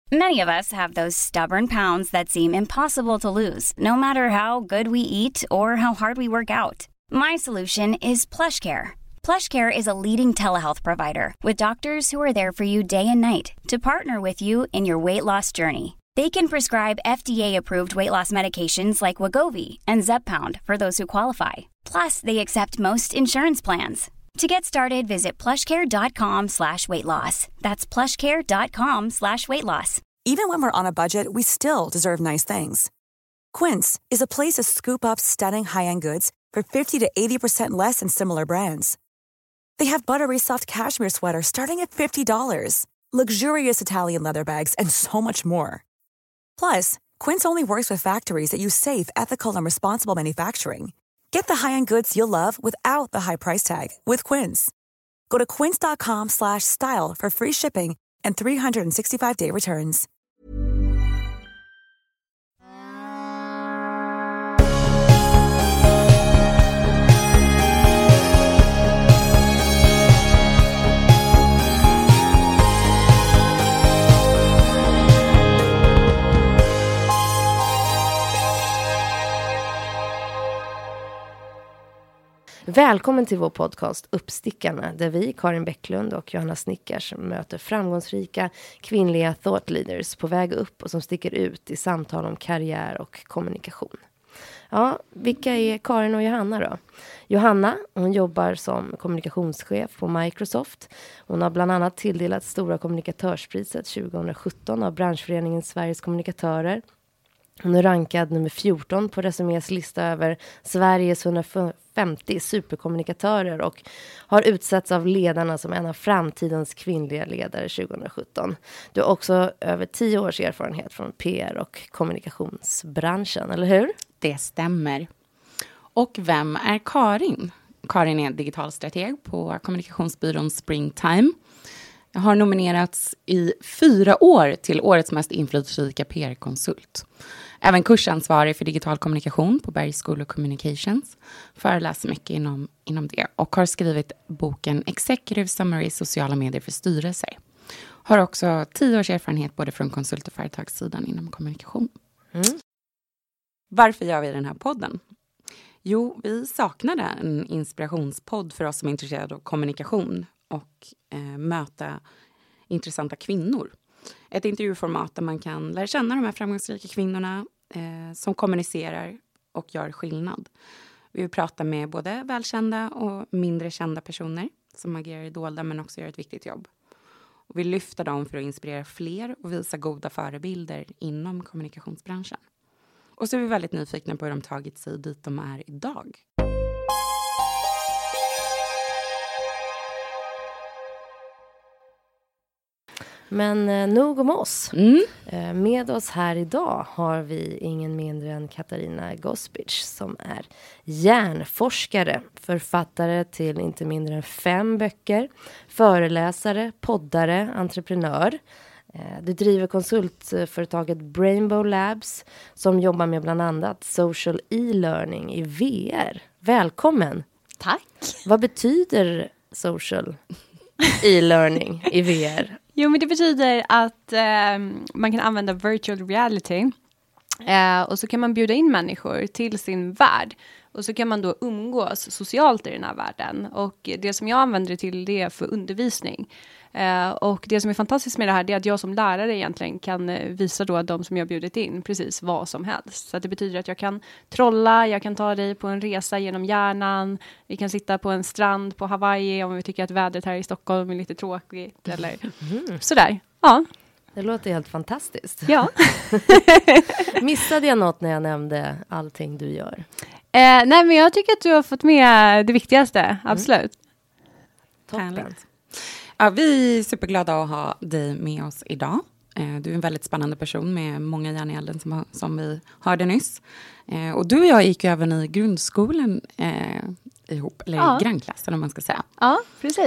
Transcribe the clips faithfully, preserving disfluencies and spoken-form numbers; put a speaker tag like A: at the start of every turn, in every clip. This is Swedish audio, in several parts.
A: Many of us have those stubborn pounds that seem impossible to lose, no matter how good we eat or how hard we work out. My solution is PlushCare. PlushCare is a leading telehealth provider with doctors who are there for you day and night to partner with you in your weight loss journey. They can prescribe F D A-approved weight loss medications like Wegovy and Zepbound for those who qualify. Plus, they accept most insurance plans. To get started, visit plushcare.com slash weight loss. That's plushcare.com slash weight loss.
B: Even when we're on a budget, we still deserve nice things. Quince is a place to scoop up stunning high-end goods for fifty to eighty percent less than similar brands. They have buttery soft cashmere sweaters starting at fifty dollars, luxurious Italian leather bags, and so much more. Plus, Quince only works with factories that use safe, ethical, and responsible manufacturing. Get the high-end goods you'll love without the high price tag with Quince. Go to quince.com slash style for free shipping and three sixty-five day returns.
C: Välkommen till vår podcast Uppstickarna, där vi, Karin Bäcklund och Johanna Snickars, möter framgångsrika kvinnliga thought leaders på väg upp och som sticker ut i samtal om karriär och kommunikation. Ja, vilka är Karin och Johanna då? Johanna, hon jobbar som kommunikationschef på Microsoft. Hon har bland annat tilldelat Stora kommunikatörspriset tjugohundrasjutton av branschföreningen Sveriges kommunikatörer. Hon är rankad nummer fjorton på Resumés lista över Sveriges hundrafemtio superkommunikatörer och har utsetts av ledarna som en av framtidens kvinnliga ledare tjugohundrasjutton. Du har också över tio års erfarenhet från P R och kommunikationsbranschen, eller hur?
D: Det stämmer. Och vem är Karin? Karin är digital strateg på kommunikationsbyrån Springtime. Jag har nominerats i fyra år till årets mest inflytelserika P R-konsult. Även kursansvarig för digital kommunikation på Bergs School of Communications. Föreläser mycket inom, inom det. Och har skrivit boken Executive Summary sociala medier för styrelser. Har också tio års erfarenhet både från konsult- och företagssidan inom kommunikation. Mm. Varför gör vi den här podden? Jo, vi saknade en inspirationspodd för oss som är intresserade av kommunikation och eh, möta intressanta kvinnor. Ett intervjuformat där man kan lära känna de här framgångsrika kvinnorna eh, som kommunicerar och gör skillnad. Vi vill prata med både välkända och mindre kända personer som agerar i dolda men också gör ett viktigt jobb. Och vi lyfter dem för att inspirera fler och visa goda förebilder inom kommunikationsbranschen. Och så är vi väldigt nyfikna på hur de tagit sig dit de är idag.
C: Men eh, nog om oss.
D: Mm.
C: Eh, med oss här idag har vi ingen mindre än Katarina Gospic som är hjärnforskare, författare till inte mindre än fem böcker, föreläsare, poddare, entreprenör. Eh, du driver konsultföretaget Brainbow Labs som jobbar med bland annat social e-learning i V R. Välkommen!
E: Tack!
C: Vad betyder social e-learning i V R?
E: Jo, men det betyder att eh, man kan använda virtual reality eh, och så kan man bjuda in människor till sin värld. Och så kan man då umgås socialt i den här världen. Och det som jag använder det till, det är för undervisning. Eh, och det som är fantastiskt med det här, det är att jag som lärare egentligen kan eh, visa då de som jag bjudit in precis vad som helst. Så att det betyder att jag kan trolla, jag kan ta dig på en resa genom hjärnan. Vi kan sitta på en strand på Hawaii om vi tycker att vädret här i Stockholm är lite tråkigt. Eller mm. sådär, ja.
C: Det låter helt fantastiskt.
E: Ja.
C: Missade jag något när jag nämnde allting du gör?
E: Eh, nej, men jag tycker att du har fått med det viktigaste, absolut.
C: Mm. Toppen.
D: Ja, vi är superglada att ha dig med oss idag. Eh, du är en väldigt spännande person med många järn i elden som, som vi hörde nyss. Eh, och du och jag gick ju även i grundskolan eh, ihop, eller
E: ja.
D: i grannklassen om man ska säga.
E: Ja, precis.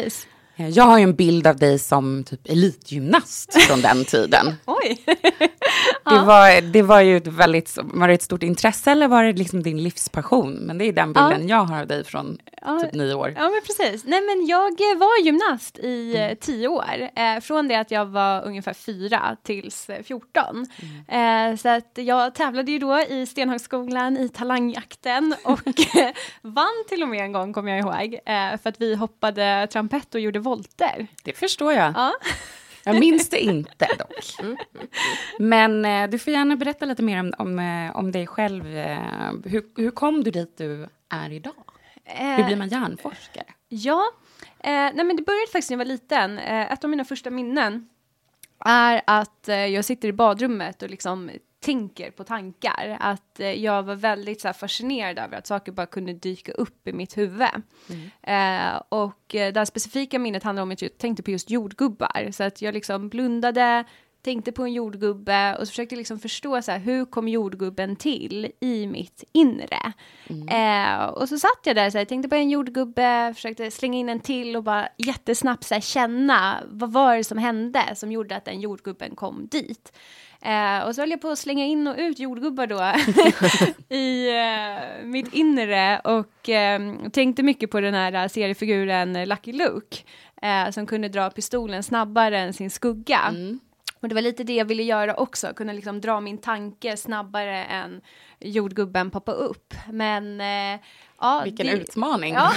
D: Jag har ju en bild av dig som typ elitgymnast från den tiden.
E: Oj!
D: det, var, det var ju ett väldigt, var det ett stort intresse eller var det liksom din livspassion? Men det är den bilden ja. jag har av dig från ja. typ nio år.
E: Ja, men precis. Nej, men jag var gymnast i mm. tio år. Eh, från det att jag var ungefär fyra tills fjorton. Mm. Eh, så att jag tävlade ju då i Stenhagsskolan i talangjakten och vann till och med en gång, kommer jag ihåg. Eh, för att vi hoppade trampett och gjorde volter.
D: Det förstår jag.
E: Ja.
D: Jag minns det inte dock. Mm. Men eh, du får gärna berätta lite mer om, om, eh, om dig själv. Eh, hur, hur kom du dit du är idag? Eh, hur blir man hjärnforskare?
E: Ja, eh, nej men det började faktiskt när jag var liten. Eh, ett av mina första minnen är att eh, jag sitter i badrummet och liksom tänker på tankar. Att eh, jag var väldigt så här, fascinerad över att saker bara kunde dyka upp i mitt huvud. Mm. Eh, och eh, det här specifika minnet handlar om att jag tänkte på just jordgubbar. Så att jag liksom blundade, tänkte på en jordgubbe och så försökte liksom förstå så här, hur kom jordgubben till i mitt inre. Mm. Eh, och så satt jag där så här, tänkte på en jordgubbe, försökte slänga in en till och bara jättesnabbt så här, känna vad var det som hände som gjorde att den jordgubben kom dit. Eh, och så höll jag på att slänga in och ut jordgubbar då i eh, mitt inre och eh, tänkte mycket på den här seriefiguren Lucky Luke eh, som kunde dra pistolen snabbare än sin skugga. Mm. Och det var lite det jag ville göra också, kunna liksom dra min tanke snabbare än jordgubben poppa upp. Men eh, ja,
D: vilken
E: det,
D: utmaning.
E: Ja.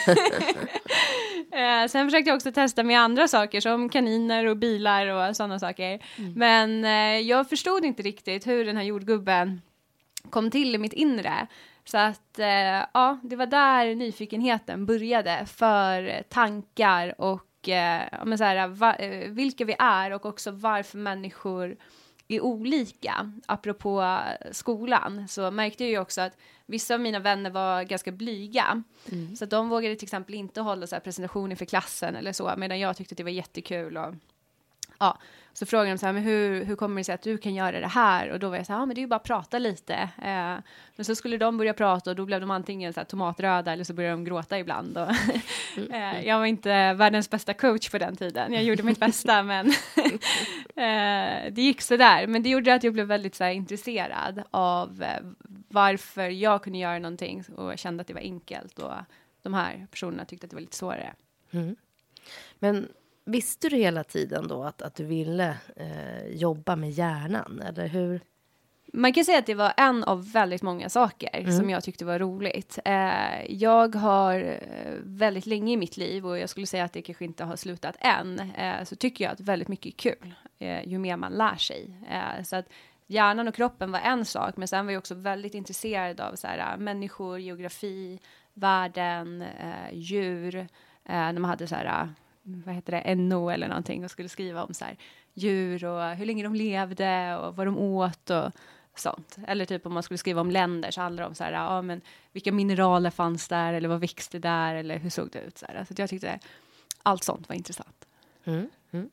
E: eh, sen försökte jag också testa med andra saker som kaniner och bilar och sådana saker. Mm. Men eh, jag förstod inte riktigt hur den här jordgubben kom till i mitt inre. Så att eh, ja, det var där nyfikenheten började för tankar och Ja, men så här, va, vilka vi är och också varför människor är olika. Apropå skolan så märkte jag ju också att vissa av mina vänner var ganska blyga. Mm. Så att de vågade till exempel inte hålla så här presentationer för klassen eller så. Medan jag tyckte att det var jättekul. Och, ja, så frågade de så här, men hur, hur kommer det sig att du kan göra det här? Och då var jag så här, ja men det är ju bara att prata lite. Eh, men så skulle de börja prata och då blev de antingen så här tomatröda eller så började de gråta ibland. Och eh, jag var inte världens bästa coach på den tiden. Jag gjorde mitt bästa men eh, det gick så där. Men det gjorde att jag blev väldigt så här, intresserad av eh, varför jag kunde göra någonting och kände att det var enkelt. Och de här personerna tyckte att det var lite svårare.
C: Mm. Men visste du hela tiden då att, att du ville eh, jobba med hjärnan? Eller hur?
E: Man kan säga att det var en av väldigt många saker mm. som jag tyckte var roligt. Eh, jag har väldigt länge i mitt liv, och jag skulle säga att det kanske inte har slutat än, eh, så tycker jag att väldigt mycket är kul eh, ju mer man lär sig. Eh, så att hjärnan och kroppen var en sak, men sen var jag också väldigt intresserad av så här, människor, geografi, världen, eh, djur. Eh, när man hade så här, vad heter det, N O eller någonting och skulle skriva om så här, djur och hur länge de levde och vad de åt och sånt. Eller typ om man skulle skriva om länder så handlar det om så här, ja, men vilka mineraler fanns där eller vad växte där eller hur såg det ut så här. Så jag tyckte allt sånt var intressant. Mm. Mm.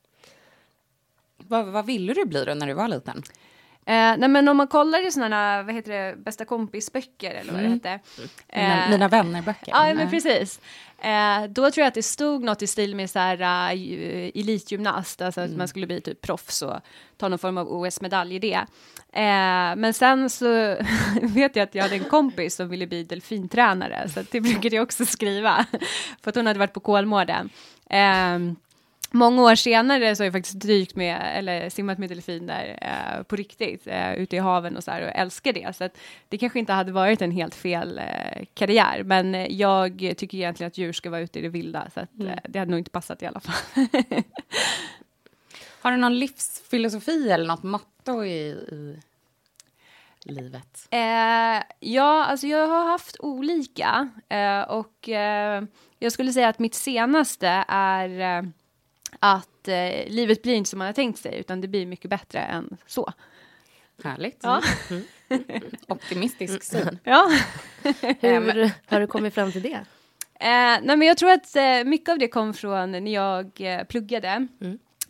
D: Vad, vad ville du bli då när du var liten?
E: Eh, nej men om man kollar i sådana, vad heter det, bästa kompisböcker eller vad mm. det heter.
D: Eh, mina, mina vännerböcker.
E: Ja, men precis. Eh, då tror jag att det stod något i stil med så här uh, elitgymnast, alltså mm. att man skulle bli typ proffs och ta någon form av O S-medalj i det. Eh, men sen så vet jag att jag hade en kompis som ville bli delfintränare, så det brukade jag också skriva, för att hon hade varit på Kolmården. Eh, Många år senare så har jag faktiskt dykt med, eller simmat med delfiner eh, på riktigt, eh, ute i haven och så här, och älskar det. Så att det kanske inte hade varit en helt fel eh, karriär, men jag tycker egentligen att djur ska vara ute i det vilda, så att, mm. eh, det hade nog inte passat i alla fall.
D: Har du någon livsfilosofi eller något motto i, i livet?
E: Eh, ja, alltså jag har haft olika eh, och eh, jag skulle säga att mitt senaste är... Eh, att eh, livet blir inte som man har tänkt sig, utan det blir mycket bättre än så.
D: Härligt. Ja. Mm. Optimistisk syn.
E: Ja.
C: Hur har du kommit fram till det?
E: Eh, nej men jag tror att eh, mycket av det kom från när jag eh, pluggade. Mm.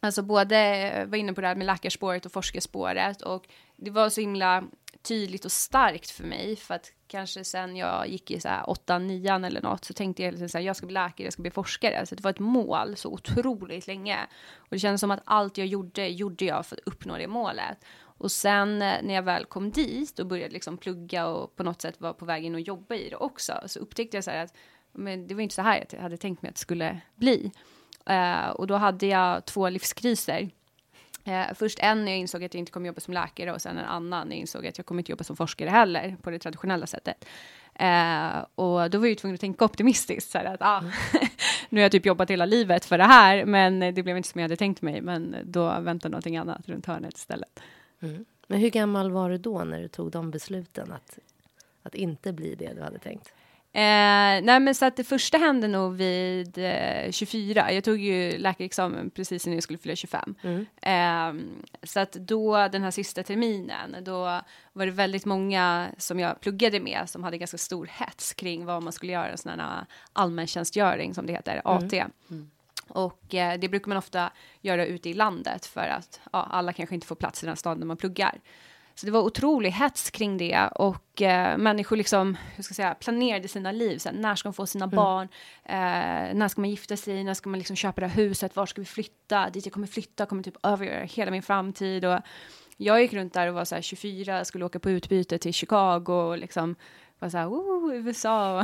E: Alltså både var inne på det här med läkarspåret och forskarspåret. Och det var så himla tydligt och starkt för mig. För att kanske sen jag gick i så här åtta, nian eller något. Så tänkte jag liksom så här, jag ska bli läkare, jag ska bli forskare. Så det var ett mål så otroligt länge. Och det kändes som att allt jag gjorde, gjorde jag för att uppnå det målet. Och sen när jag väl kom dit och började liksom plugga och på något sätt var på väg in och jobba i det också. Så upptäckte jag så här att men det var inte så här jag hade tänkt mig att det skulle bli. Uh, och då hade jag två livskriser. Uh, först en när jag insåg att jag inte kommer jobba som läkare och sen en annan när jag insåg att jag kommer inte jobba som forskare heller på det traditionella sättet. Uh, och då var jag ju tvungen att tänka optimistiskt. Så här att, ah, nu har jag typ jobbat hela livet för det här men det blev inte som jag hade tänkt mig. Men då väntade någonting annat runt hörnet istället.
C: Mm. Men hur gammal var du då när du tog de besluten att, att inte bli det du hade tänkt?
E: Eh, nej men så att det första hände nog vid eh, tjugofyra. Jag tog ju läkarexamen precis när jag skulle fylla tjugofem. Mm. Eh, så att då den här sista terminen då var det väldigt många som jag pluggade med som hade ganska stor hets kring vad man skulle göra, en sån här allmäntjänstgöring som det heter, A T. Mm. Mm. Och eh, det brukar man ofta göra ute i landet för att ja, alla kanske inte får plats i den staden där man pluggar. Så det var otrolig hets kring det och eh, människor liksom, hur ska jag säga, planerade sina liv. Så här, när ska de få sina mm. barn? Eh, när ska man gifta sig? När ska man liksom köpa det här huset? Var ska vi flytta? Dit jag kommer flytta kommer typ övergöra hela min framtid. Och jag gick runt där och var så här tjugofyra, skulle åka på utbyte till Chicago och liksom var så här, oh, U S A.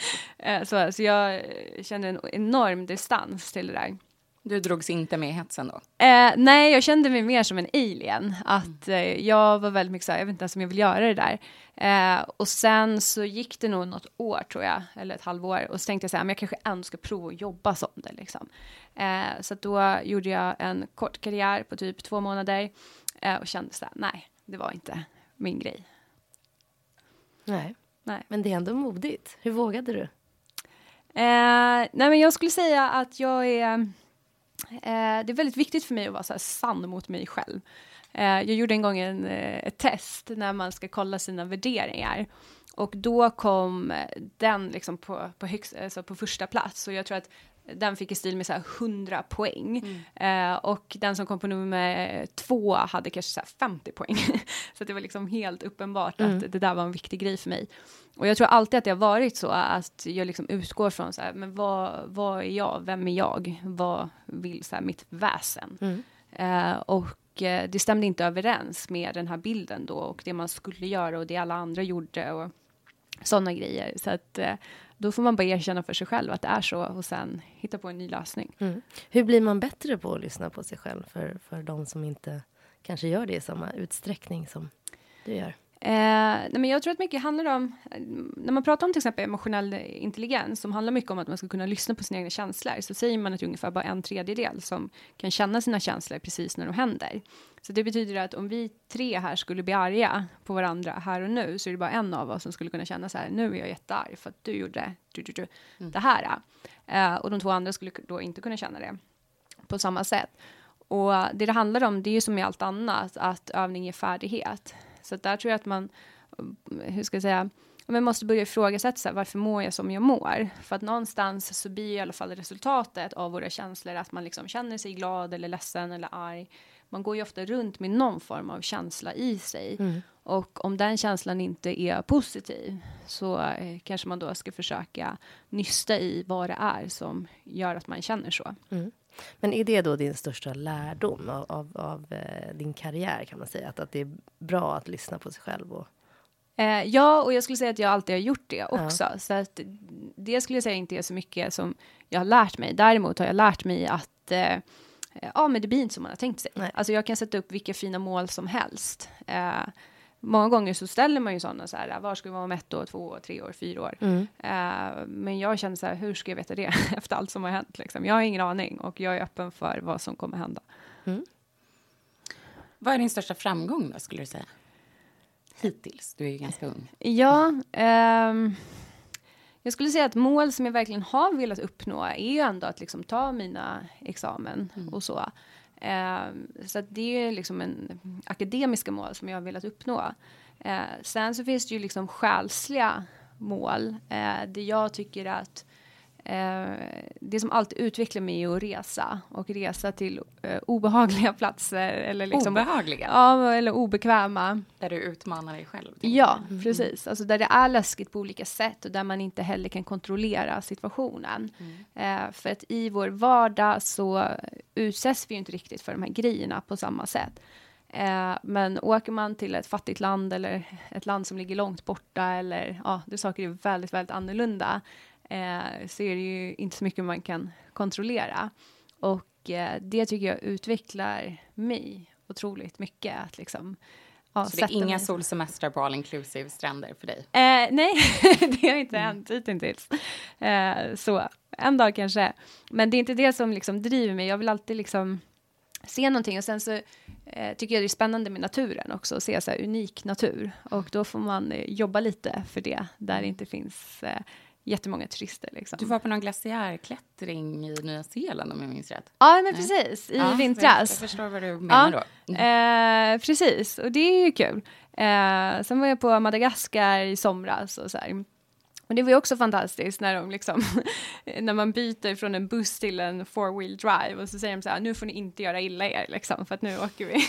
E: så, så jag kände en enorm distans till det där.
D: Du drogs inte med i hetsen då?
E: Eh, nej, jag kände mig mer som en alien. Att eh, jag var väldigt mycket så här, jag vet inte ens om jag vill göra det där. Eh, och sen så gick det nog något år tror jag, eller ett halvår. Och så tänkte jag så här, men jag kanske ändå ska prova att jobba som det liksom. Eh, så att då gjorde jag en kort karriär på typ två månader. Eh, och kände så här, nej, det var inte min grej.
C: Nej,
E: nej.
C: Men det är ändå modigt. Hur vågade du?
E: Eh, nej, men jag skulle säga att jag är... Eh, det är väldigt viktigt för mig att vara så här sann mot mig själv. Eh, jag gjorde en gång en, eh, ett test när man ska kolla sina värderingar. Och då kom den liksom på, på, högst, alltså på första plats. Och jag tror att den fick i stil med så här hundra poäng. Mm. Eh, och den som kom på nummer två hade kanske så här femtio poäng. Så det var liksom helt uppenbart mm. att det där var en viktig grej för mig. Och jag tror alltid att det har varit så att jag liksom utgår från så här, men vad, vad är jag? Vem är jag? Vad vill så här, mitt väsen? Mm. Eh, och eh, det stämde inte överens med den här bilden då. Och det man skulle göra och det alla andra gjorde och sådana grejer. Så att eh, då får man bara erkänna för sig själv att det är så och sen hitta på en ny lösning.
C: Mm. Hur blir man bättre på att lyssna på sig själv för, för de som inte kanske gör det i samma utsträckning som du gör?
E: Eh, nej men jag tror att mycket handlar om, när man pratar om till exempel emotionell intelligens som handlar mycket om att man ska kunna lyssna på sina egna känslor, så säger man att det är ungefär bara en tredjedel som kan känna sina känslor precis när de händer. Så det betyder att om vi tre här skulle bli arga på varandra här och nu, så är det bara en av oss som skulle kunna känna så här, nu är jag jättearg för att du gjorde du, du, du, mm. det här. Eh, och de två andra skulle då inte kunna känna det på samma sätt. Och det det handlar om, det är ju som i allt annat, att övning är färdighet. Så där tror jag att man, hur ska jag säga, man måste börja ifrågasätta så här, varför mår jag som jag mår? För att någonstans så blir i alla fall resultatet av våra känslor att man liksom känner sig glad eller ledsen eller arg. Man går ju ofta runt med någon form av känsla i sig. Mm. Och om den känslan inte är positiv så eh, kanske man då ska försöka nysta i vad det är som gör att man känner så.
C: Mm. Men är det då din största lärdom av, av, av eh, din karriär, kan man säga? Att, att det är bra att lyssna på sig själv? Och...
E: Eh, ja, och jag skulle säga att jag alltid har gjort det också. Ja. Så att det skulle jag säga inte är så mycket som jag har lärt mig. Däremot har jag lärt mig att eh, ja, men det blir inte som man har tänkt sig. Nej. Alltså jag kan sätta upp vilka fina mål som helst. Eh, många gånger så ställer man ju sådana så här, var ska vi vara om ett år, två år, tre år, fyra år. Mm. Uh, men jag känner så här, hur ska jag veta det efter allt som har hänt? Liksom? Jag har ingen aning och jag är öppen för vad som kommer hända. Mm.
D: Vad är din största framgång då, skulle du säga? Hittills, du är ju ganska ung.
E: Ja, um, jag skulle säga att mål som jag verkligen har velat uppnå är ju ändå att liksom ta mina examen mm. och så. Eh, så att det är liksom en akademiska mål som jag har velat uppnå. Eh, sen så finns det ju liksom själsliga mål. Eh, det jag tycker att eh, det som alltid utvecklar mig är att resa. Och resa till eh, obehagliga platser. Eller liksom,
D: obehagliga?
E: Ja, eller obekväma.
D: Där du utmanar dig själv.
E: Ja, mm. precis. Alltså där det är läskigt på olika sätt. Och där man inte heller kan kontrollera situationen. Mm. Eh, för att i vår vardag så utsätts vi ju inte riktigt för de här grejerna på samma sätt. Eh, men åker man till ett fattigt land eller ett land som ligger långt borta eller ja, det saker är väldigt, väldigt annorlunda eh, så är det ju inte så mycket man kan kontrollera. Och eh, det tycker jag utvecklar mig otroligt mycket. Att liksom, ja,
D: så det är inga
E: mig.
D: solsemestrar på all inclusive stränder för dig?
E: Eh, nej, det har inte hänt hittills. Eh, så en dag kanske. Men det är inte det som liksom driver mig. Jag vill alltid liksom se någonting och sen så eh, tycker jag det är spännande med naturen också, att se så här unik natur och då får man eh, jobba lite för det, där det inte finns eh, jättemånga turister. Liksom.
D: Du var på någon glaciärklättring i Nya Zeeland om jag minns rätt.
E: Ja, men precis, i
D: ja,
E: vintras.
D: Jag förstår vad du menar
E: ja,
D: då. Mm.
E: Eh, precis, och det är ju kul. Eh, sen var jag på Madagaskar i somras och så här. Och det var ju också fantastiskt när de liksom när man byter från en buss till en four-wheel drive och så säger de så här, nu får ni inte göra illa er liksom, för att nu åker vi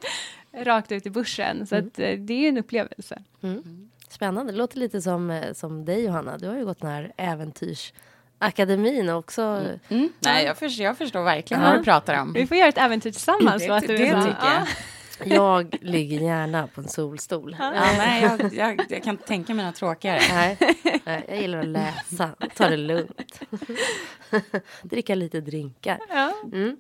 E: rakt ut i bussen. Så mm. att, det är ju en upplevelse.
C: Mm. Spännande, det låter lite som, som dig Johanna. Du har ju gått den här äventyrsakademin också.
D: Mm. Mm. Nej, jag förstår, jag förstår verkligen ja. vad du pratar om.
E: Vi får göra ett äventyr tillsammans.
D: Det, det, det, det tycker jag.
C: Jag ligger gärna på en solstol.
D: Ja, nej, jag, jag, jag kan tänka mig något tråkigare.
C: Nej, nej, jag gillar att läsa. Ta det lugnt. Dricka lite drinkar.
E: Ja.
C: Mm.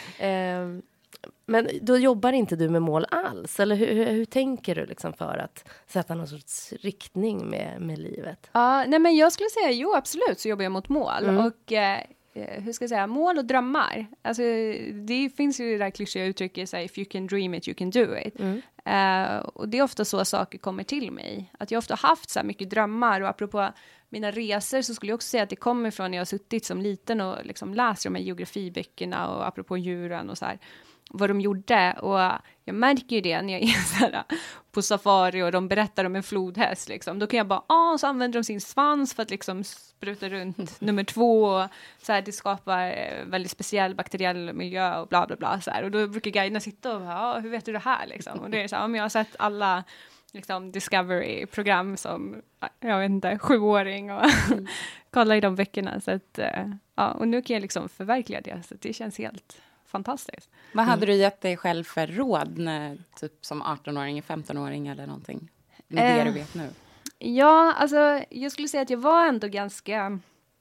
C: Eh, men då jobbar inte du med mål alls? Eller hur, hur, hur tänker du liksom för att sätta någon sorts riktning med, med livet?
E: Ja, nej men jag skulle säga, jo absolut så jobbar jag mot mål.
C: Mm.
E: Och eh, hur ska jag säga, mål och drömmar. Alltså det finns ju det där klyschiga uttrycket, så här, if you can dream it, you can do it. Mm. Uh, och det är ofta så saker kommer till mig. Att jag ofta haft så här mycket drömmar, och apropå mina resor så skulle jag också säga att det kommer från när jag har suttit som liten och liksom läst de här geografiböckerna och apropå djuren och så här, vad de gjorde. Och jag märker ju det när jag är så här, på safari och de berättar om en flodhäst. Liksom. Då kan jag bara, ah, så använder de sin svans för att liksom spruta runt nummer två. Och så här, det skapar väldigt speciell bakteriell miljö och bla bla bla. Så här. Och då brukar guiderna sitta och bara, ah, hur vet du det här? Liksom. Och det är så här, om jag har sett alla liksom, Discovery-program som, jag vet inte, sjuåring och mm. kolla i de böckerna. Så att, ja, och nu kan jag liksom förverkliga det. Så det känns helt fantastiskt.
D: Vad hade du gett dig själv för råd när, typ som artonåring, femtonåring eller någonting? Med det
E: eh,
D: du vet nu.
E: Ja, alltså jag skulle säga att jag var ändå ganska,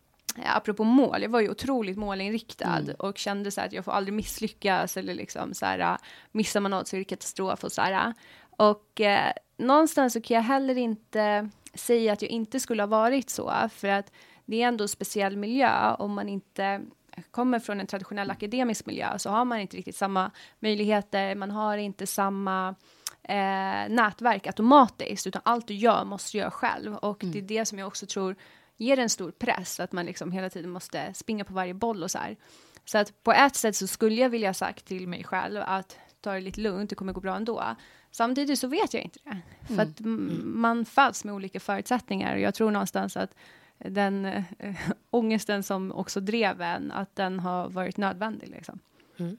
E: apropå mål, jag var ju otroligt målinriktad mm. och kände så här att jag får aldrig misslyckas eller liksom så här, missar man något så är det katastrof och så här. Och eh, någonstans så kan jag heller inte säga att jag inte skulle ha varit så, för att det är ändå en speciell miljö. Om man inte kommer från en traditionell akademisk miljö så har man inte riktigt samma möjligheter, man har inte samma eh, nätverk automatiskt, utan allt du gör måste du göra själv. Och mm. det är det som jag också tror ger en stor press, att man liksom hela tiden måste springa på varje boll och så här. Så att på ett sätt så skulle jag vilja sagt till mig själv att ta det lite lugnt, det kommer gå bra ändå. Samtidigt så vet jag inte det. Mm. För att m- man föds med olika förutsättningar, och jag tror någonstans att den äh, ångesten som också drev en, att den har varit nödvändig. Liksom.
C: Mm.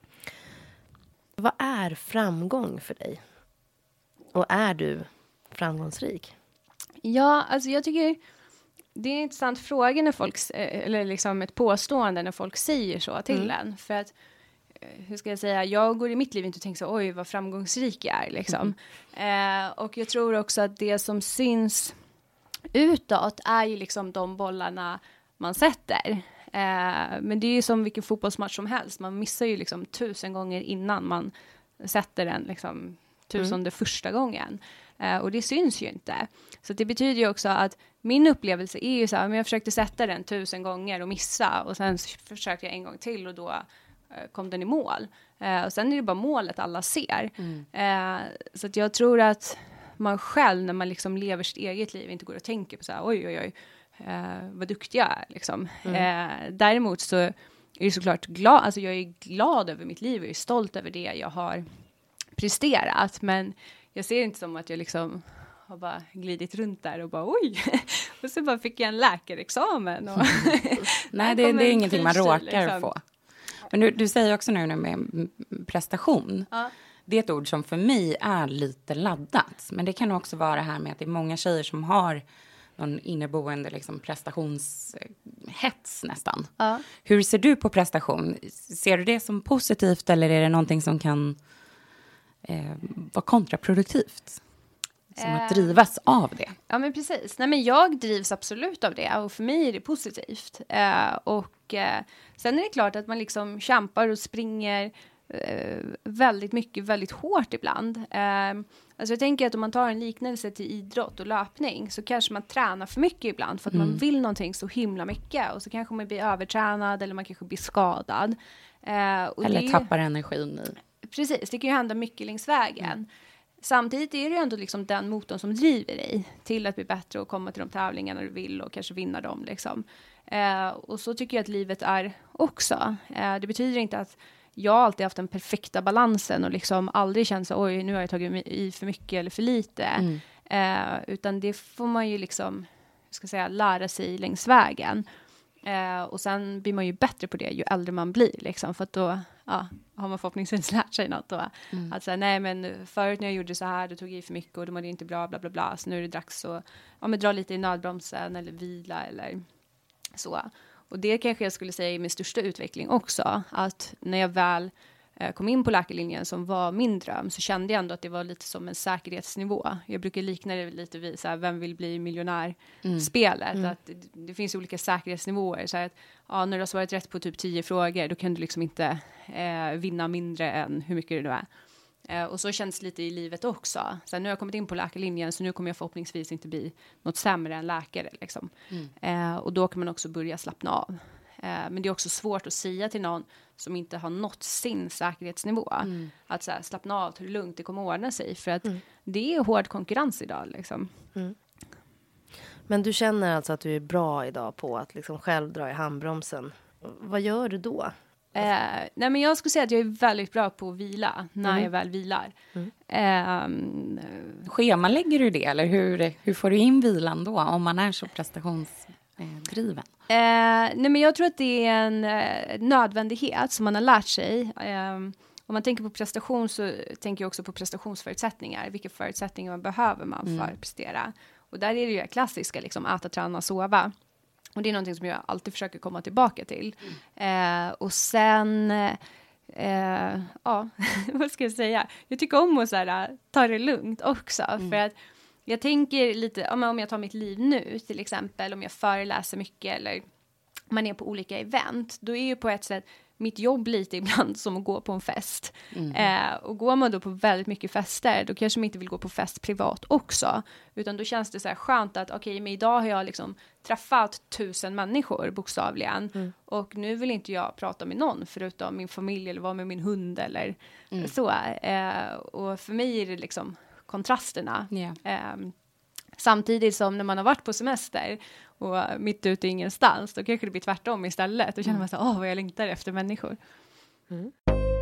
C: Vad är framgång för dig? Och är du framgångsrik?
E: Ja, alltså jag tycker det är en intressant fråga när folk, eller liksom ett påstående när folk säger så till mm. en. För att, hur ska jag säga, jag går i mitt liv inte och tänker så, oj vad framgångsrik jag är. Liksom. Mm. Eh, och jag tror också att det som syns utåt är ju liksom de bollarna man sätter. Eh, men det är ju som vilken fotbollsmatch som helst. Man missar ju liksom tusen gånger innan man sätter den liksom tusende mm. första gången. Eh, och det syns ju inte. Så det betyder ju också att min upplevelse är ju så här, men jag försökte sätta den tusen gånger och missa. Och sen försökte jag en gång till och då eh, kom den i mål. Eh, och sen är det bara målet alla ser. Mm. Eh, så att jag tror att man själv när man liksom lever sitt eget liv inte går och tänker på så här, oj oj oj, eh, vad duktig jag är liksom. Mm. Eh, däremot så är jag såklart glad, alltså jag är glad över mitt liv och är stolt över det jag har presterat, men jag ser inte som att jag liksom har bara glidit runt där och bara oj. Och så bara fick jag en läkarexamen. Och
D: Nej, det, det är ingenting man råkar liksom få. Men du, du säger också nu med prestation. Ja. Det är ett ord som för mig är lite laddat. Men det kan också vara det här med att det är många tjejer som har någon inneboende liksom prestationshets nästan. Ja. Hur ser du på prestation? Ser du det som positivt eller är det någonting som kan eh, vara kontraproduktivt? Som att drivas av det.
E: Ja, men precis. Nej, men jag drivs absolut av det. Och för mig är det positivt. Eh, och eh, sen är det klart att man liksom kämpar och springer eh, väldigt mycket, väldigt hårt ibland. Eh, alltså jag tänker att om man tar en liknelse till idrott och löpning så kanske man tränar för mycket ibland. För att mm. man vill någonting så himla mycket. Och så kanske man blir övertränad eller man kanske blir skadad. Eh, och
D: eller
E: det,
D: tappar energin i.
E: Precis, det kan ju hända mycket längs vägen. Mm. Samtidigt är det ju ändå liksom den motorn som driver dig till att bli bättre och komma till de tävlingarna du vill och kanske vinna dem. Liksom. Eh, och så tycker jag att livet är också. Eh, det betyder inte att jag alltid haft den perfekta balansen och liksom aldrig känt så oj, nu har jag tagit i för mycket eller för lite. Mm. Eh, utan det får man ju liksom, ska säga, lära sig längs vägen. Eh, och sen blir man ju bättre på det ju äldre man blir. Liksom, för att då ja, har man förhoppningsvis lärt sig något. Då. Mm. Att säga, nej men förut när jag gjorde så här, då tog jag i för mycket och då var det inte bra, bla bla bla. Så nu är det dags att ja, men dra lite i nödbromsen eller vila eller så. Och det kanske jag skulle säga är min största utveckling också. Att när jag väl eh, kom in på läkarlinjen som var min dröm så kände jag ändå att det var lite som en säkerhetsnivå. Jag brukar likna det lite vid så här, vem vill bli miljonär-spelet. Mm. Att det, det finns olika säkerhetsnivåer. Så här att, ja, när du har svarat rätt på typ tio frågor då kan du liksom inte eh, vinna mindre än hur mycket det nu är. Eh, och så känns det lite i livet också. Så här, nu har jag kommit in på läkarlinjen så nu kommer jag förhoppningsvis inte bli något sämre än läkare. Liksom. Mm. Eh, och då kan man också börja slappna av. Eh, men det är också svårt att säga till någon som inte har nått sin säkerhetsnivå. Mm. Att så här, slappna av, ta det lugnt, det kommer ordna sig. För att mm. det är hård konkurrens idag. Liksom. Mm.
C: Men du känner alltså att du är bra idag på att liksom själv dra i handbromsen. Vad gör du då?
E: Eh, nej men jag skulle säga att jag är väldigt bra på att vila när mm. jag väl vilar. Mm.
D: Eh, Schemalägger du det eller hur, hur får du in vilan då om man är så prestationsdriven?
E: Eh, nej men jag tror att det är en eh, nödvändighet som man har lärt sig. Eh, om man tänker på prestation så tänker jag också på prestationsförutsättningar. Vilka förutsättningar man behöver man för mm. att prestera. Och där är det ju klassiska, liksom äta, träna, sova. Och det är någonting som jag alltid försöker komma tillbaka till. Mm. Eh, och sen, eh, ja, vad ska jag säga? Jag tycker om att så här, ta det lugnt också. Mm. För att jag tänker lite, om jag tar mitt liv nu till exempel, om jag föreläser mycket eller man är på olika event. Då är ju på ett sätt mitt jobb lite ibland som att gå på en fest. Mm. Eh, och går man då på väldigt mycket fester, då kanske man inte vill gå på fest privat också. Utan då känns det så här skönt att okej, okay, men idag har jag liksom träffat tusen människor bokstavligen. Mm. Och nu vill inte jag prata med någon förutom min familj eller vara med min hund eller mm. så. Eh, och för mig är det liksom kontrasterna. Yeah. Eh, samtidigt som när man har varit på semester och mitt ute i ingenstans, då kanske det blir tvärtom istället. Då känner man så åh, vad jag längtar efter människor. Mm.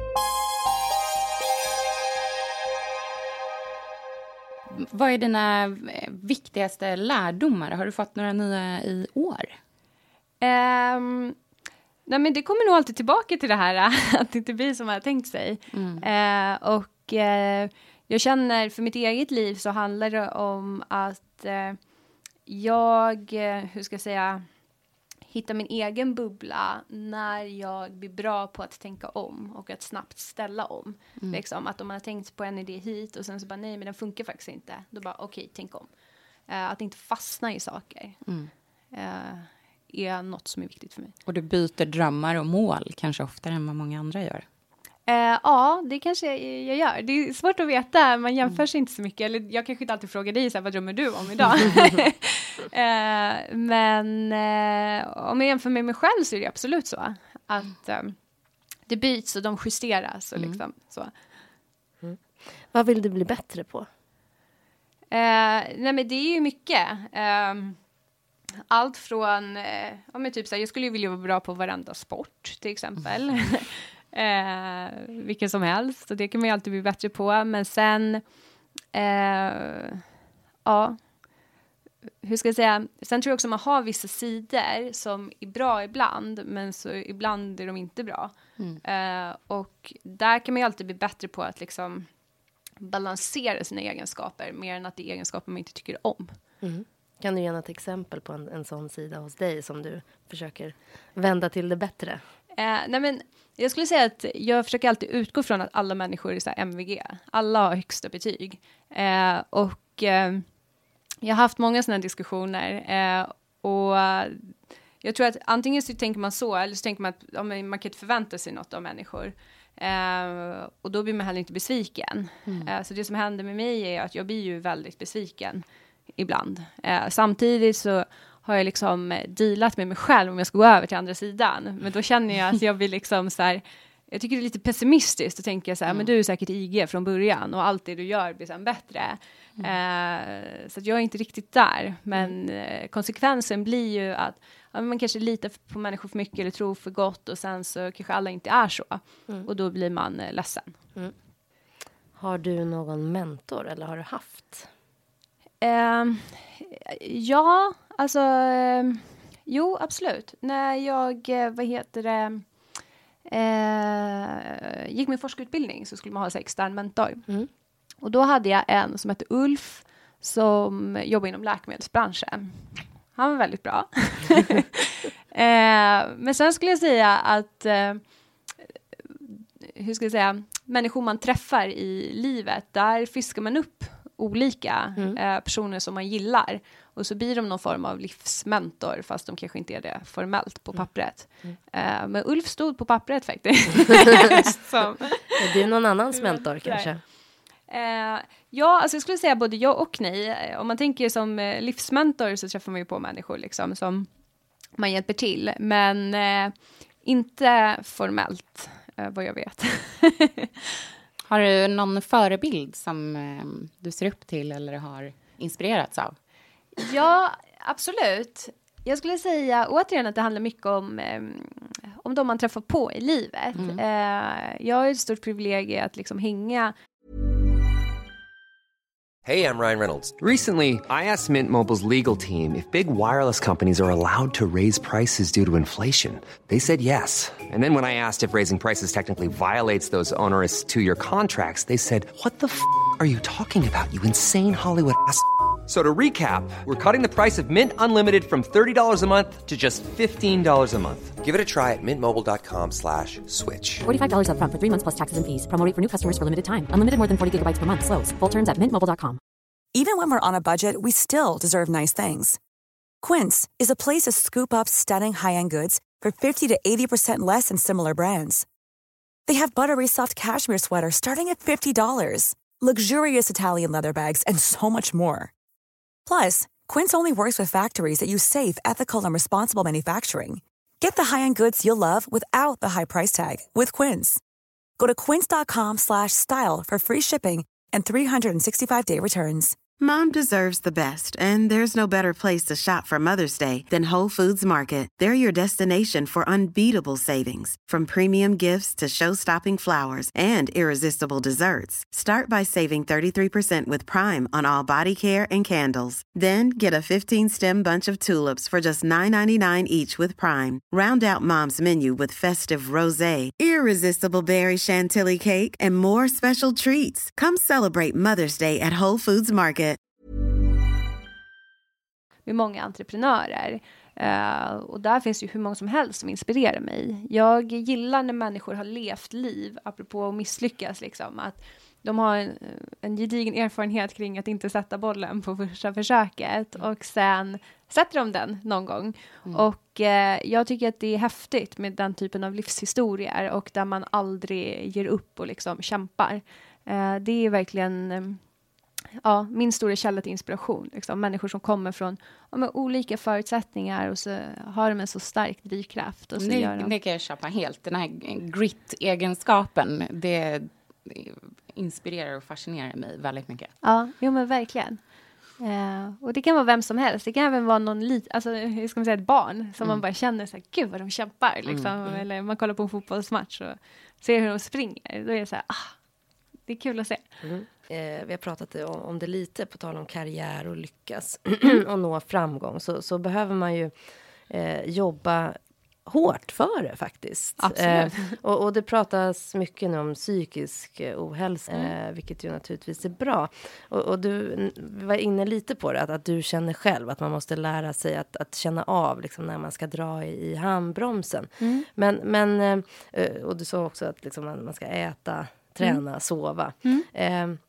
D: Vad är dina viktigaste lärdomar? Har du fått några nya i år?
E: Um, nej men det kommer nog alltid tillbaka till det här att det inte blir som man har tänkt sig. Mm. Uh, och uh, jag känner för mitt eget liv så handlar det om att uh, jag, hur ska jag säga, hitta min egen bubbla när jag blir bra på att tänka om och att snabbt ställa om. Mm. Liksom, att om man har tänkt på en idé hit och sen så bara nej, men den funkar faktiskt inte. Då bara okej, okay, tänk om. Uh, att inte fastna i saker mm. uh, är något som är viktigt för mig.
D: Och du byter drömmar och mål kanske oftare än vad många andra gör.
E: Uh, ja, det kanske jag, jag gör. Det är svårt att veta. Man jämför sig mm. inte så mycket. Eller jag kanske inte alltid frågar dig så här, vad drömmer du om idag? uh, men uh, om jag jämför med mig själv så är det absolut så. Att um, det byts och de justeras. Och mm. liksom, så.
C: Mm. Vad vill du bli bättre på? Uh,
E: nej men det är ju mycket. Um, allt från, uh, ja, men typ så här, jag skulle ju vilja vara bra på varenda sport till exempel. Mm. Eh, vilken som helst. Och det kan man ju alltid bli bättre på. Men sen eh, ja, hur ska jag säga? Sen tror jag också att man har vissa sidor som är bra ibland, men så ibland är de inte bra. Mm. Uh, och där kan man ju alltid bli bättre på att liksom balansera sina egenskaper mer än att det är egenskaper man inte tycker om.
C: Mm. Kan du ge något exempel på en, en sån sida hos dig som du försöker vända till det bättre?
E: Uh, nej men, jag skulle säga att jag försöker alltid utgå från att alla människor är så här M V G. Alla har högsta betyg. Uh, och uh, jag har haft många sådana diskussioner. Uh, och uh, jag tror att antingen så tänker man så, eller så tänker man att ja, man kan inte förvänta sig något av människor. Uh, och då blir man heller inte besviken. Mm. Uh, så det som händer med mig är att jag blir ju väldigt besviken ibland. Uh, samtidigt så har jag liksom dealat med mig själv om jag ska gå över till andra sidan. Men då känner jag att jag blir liksom så här, jag tycker det är lite pessimistiskt att tänka så här, mm. men du är säkert I G från början och allt det du gör blir sen bättre. Mm. Uh, så att jag är inte riktigt där. Men uh, konsekvensen blir ju att ja, man kanske litar på människor för mycket eller tror för gott och sen så kanske alla inte är så. Mm. Och då blir man uh, ledsen. Mm.
C: Har du någon mentor eller har du haft?
E: Uh, ja, alltså uh, jo, absolut. När jag, uh, vad heter det, uh, gick min forskarutbildning så skulle man ha en extern mentor. Mm. Och då hade jag en som hette Ulf som jobbar inom läkemedelsbranschen. Han var väldigt bra. uh, men sen skulle jag säga att uh, hur ska jag säga, människor man träffar i livet, där fiskar man upp olika mm. eh, personer som man gillar. Och så blir de någon form av livsmentor, fast de kanske inte är det formellt på pappret. Mm. Eh, men Ulf stod på pappret faktiskt. Som,
C: är du någon annans mentor kanske?
E: Eh, ja, alltså jag skulle säga både ja och nej. Om man tänker som eh, livsmentor så träffar man ju på människor liksom, som man hjälper till. Men eh, inte formellt, eh, vad jag vet.
D: Har du någon förebild som eh, du ser upp till eller har inspirerats av?
E: Ja, absolut. Jag skulle säga återigen att det handlar mycket om, eh, om de man träffar på i livet. Mm. Eh, jag har ett stort privilegium att liksom hänga.
F: Hey, I'm Ryan Reynolds. Recently, I asked Mint Mobile's legal team if big wireless companies are allowed to raise prices due to inflation. They said yes. And then when I asked if raising prices technically violates those onerous two-year contracts, they said, what the f*** are you talking about, you insane Hollywood ass f- So to recap, we're cutting the price of Mint Unlimited from thirty dollars a month to just fifteen dollars a month. Give it a try at mintmobile.com slash switch.
G: forty-five dollars up front for three months plus taxes and fees. Promo rate for new customers for limited time. Unlimited more than forty gigabytes per month. Slows full terms at mint mobile dot com.
B: Even when we're on a budget, we still deserve nice things. Quince is a place to scoop up stunning high-end goods for fifty to eighty percent less than similar brands. They have buttery soft cashmere sweaters starting at fifty dollars, luxurious Italian leather bags, and so much more. Plus, Quince only works with factories that use safe, ethical, and responsible manufacturing. Get the high-end goods you'll love without the high price tag with Quince. Go to quince.com slash style for free shipping and three sixty-five day returns.
H: Mom deserves the best, and there's no better place to shop for Mother's Day than Whole Foods Market. They're your destination for unbeatable savings, from premium gifts to show-stopping flowers and irresistible desserts. Start by saving thirty-three percent with Prime on all body care and candles. Then get a fifteen-stem bunch of tulips for just nine ninety-nine each with Prime. Round out Mom's menu with festive rosé, irresistible berry chantilly cake, and more special treats. Come celebrate Mother's Day at Whole Foods Market.
E: Med många entreprenörer. Uh, och där finns ju hur många som helst som inspirerar mig. Jag gillar när människor har levt liv, apropå att misslyckas, liksom, att de har en, en gedigen erfarenhet kring att inte sätta bollen på första försöket mm. och sen sätter de den någon gång. Mm. Och uh, jag tycker att det är häftigt med den typen av livshistorier och där man aldrig ger upp och liksom kämpar. Uh, det är verkligen... Um, Ja, min stora källa till inspiration. Liksom. Människor som kommer från ja, med olika förutsättningar och så har de en så stark drivkraft. Och så
D: det,
E: gör de...
D: det kan jag köpa helt. Den här grit-egenskapen, det inspirerar och fascinerar mig väldigt mycket.
E: Ja, jo, men verkligen. Uh, och det kan vara vem som helst. Det kan även vara någon lit, alltså, hur ska man säga, ett barn som mm. man bara känner så här, gud vad de kämpar. Liksom. Mm, mm. Eller man kollar på en fotbollsmatch och ser hur de springer. Då är det så här, ah, det är kul att se.
C: Mm. Eh, vi har pratat om, om det lite, på tal om karriär och lyckas och nå framgång. Så, så behöver man ju eh, jobba hårt för det faktiskt.
E: Absolut.
C: Eh, och, och det pratas mycket nu om psykisk ohälsa, mm. eh, vilket ju naturligtvis är bra. Och, och du var inne lite på det, att, att du känner själv att man måste lära sig att, att känna av liksom, när man ska dra i, i handbromsen. Mm. Men, men eh, och du sa också att liksom, man, man ska äta, träna, mm. sova. Mm. Eh,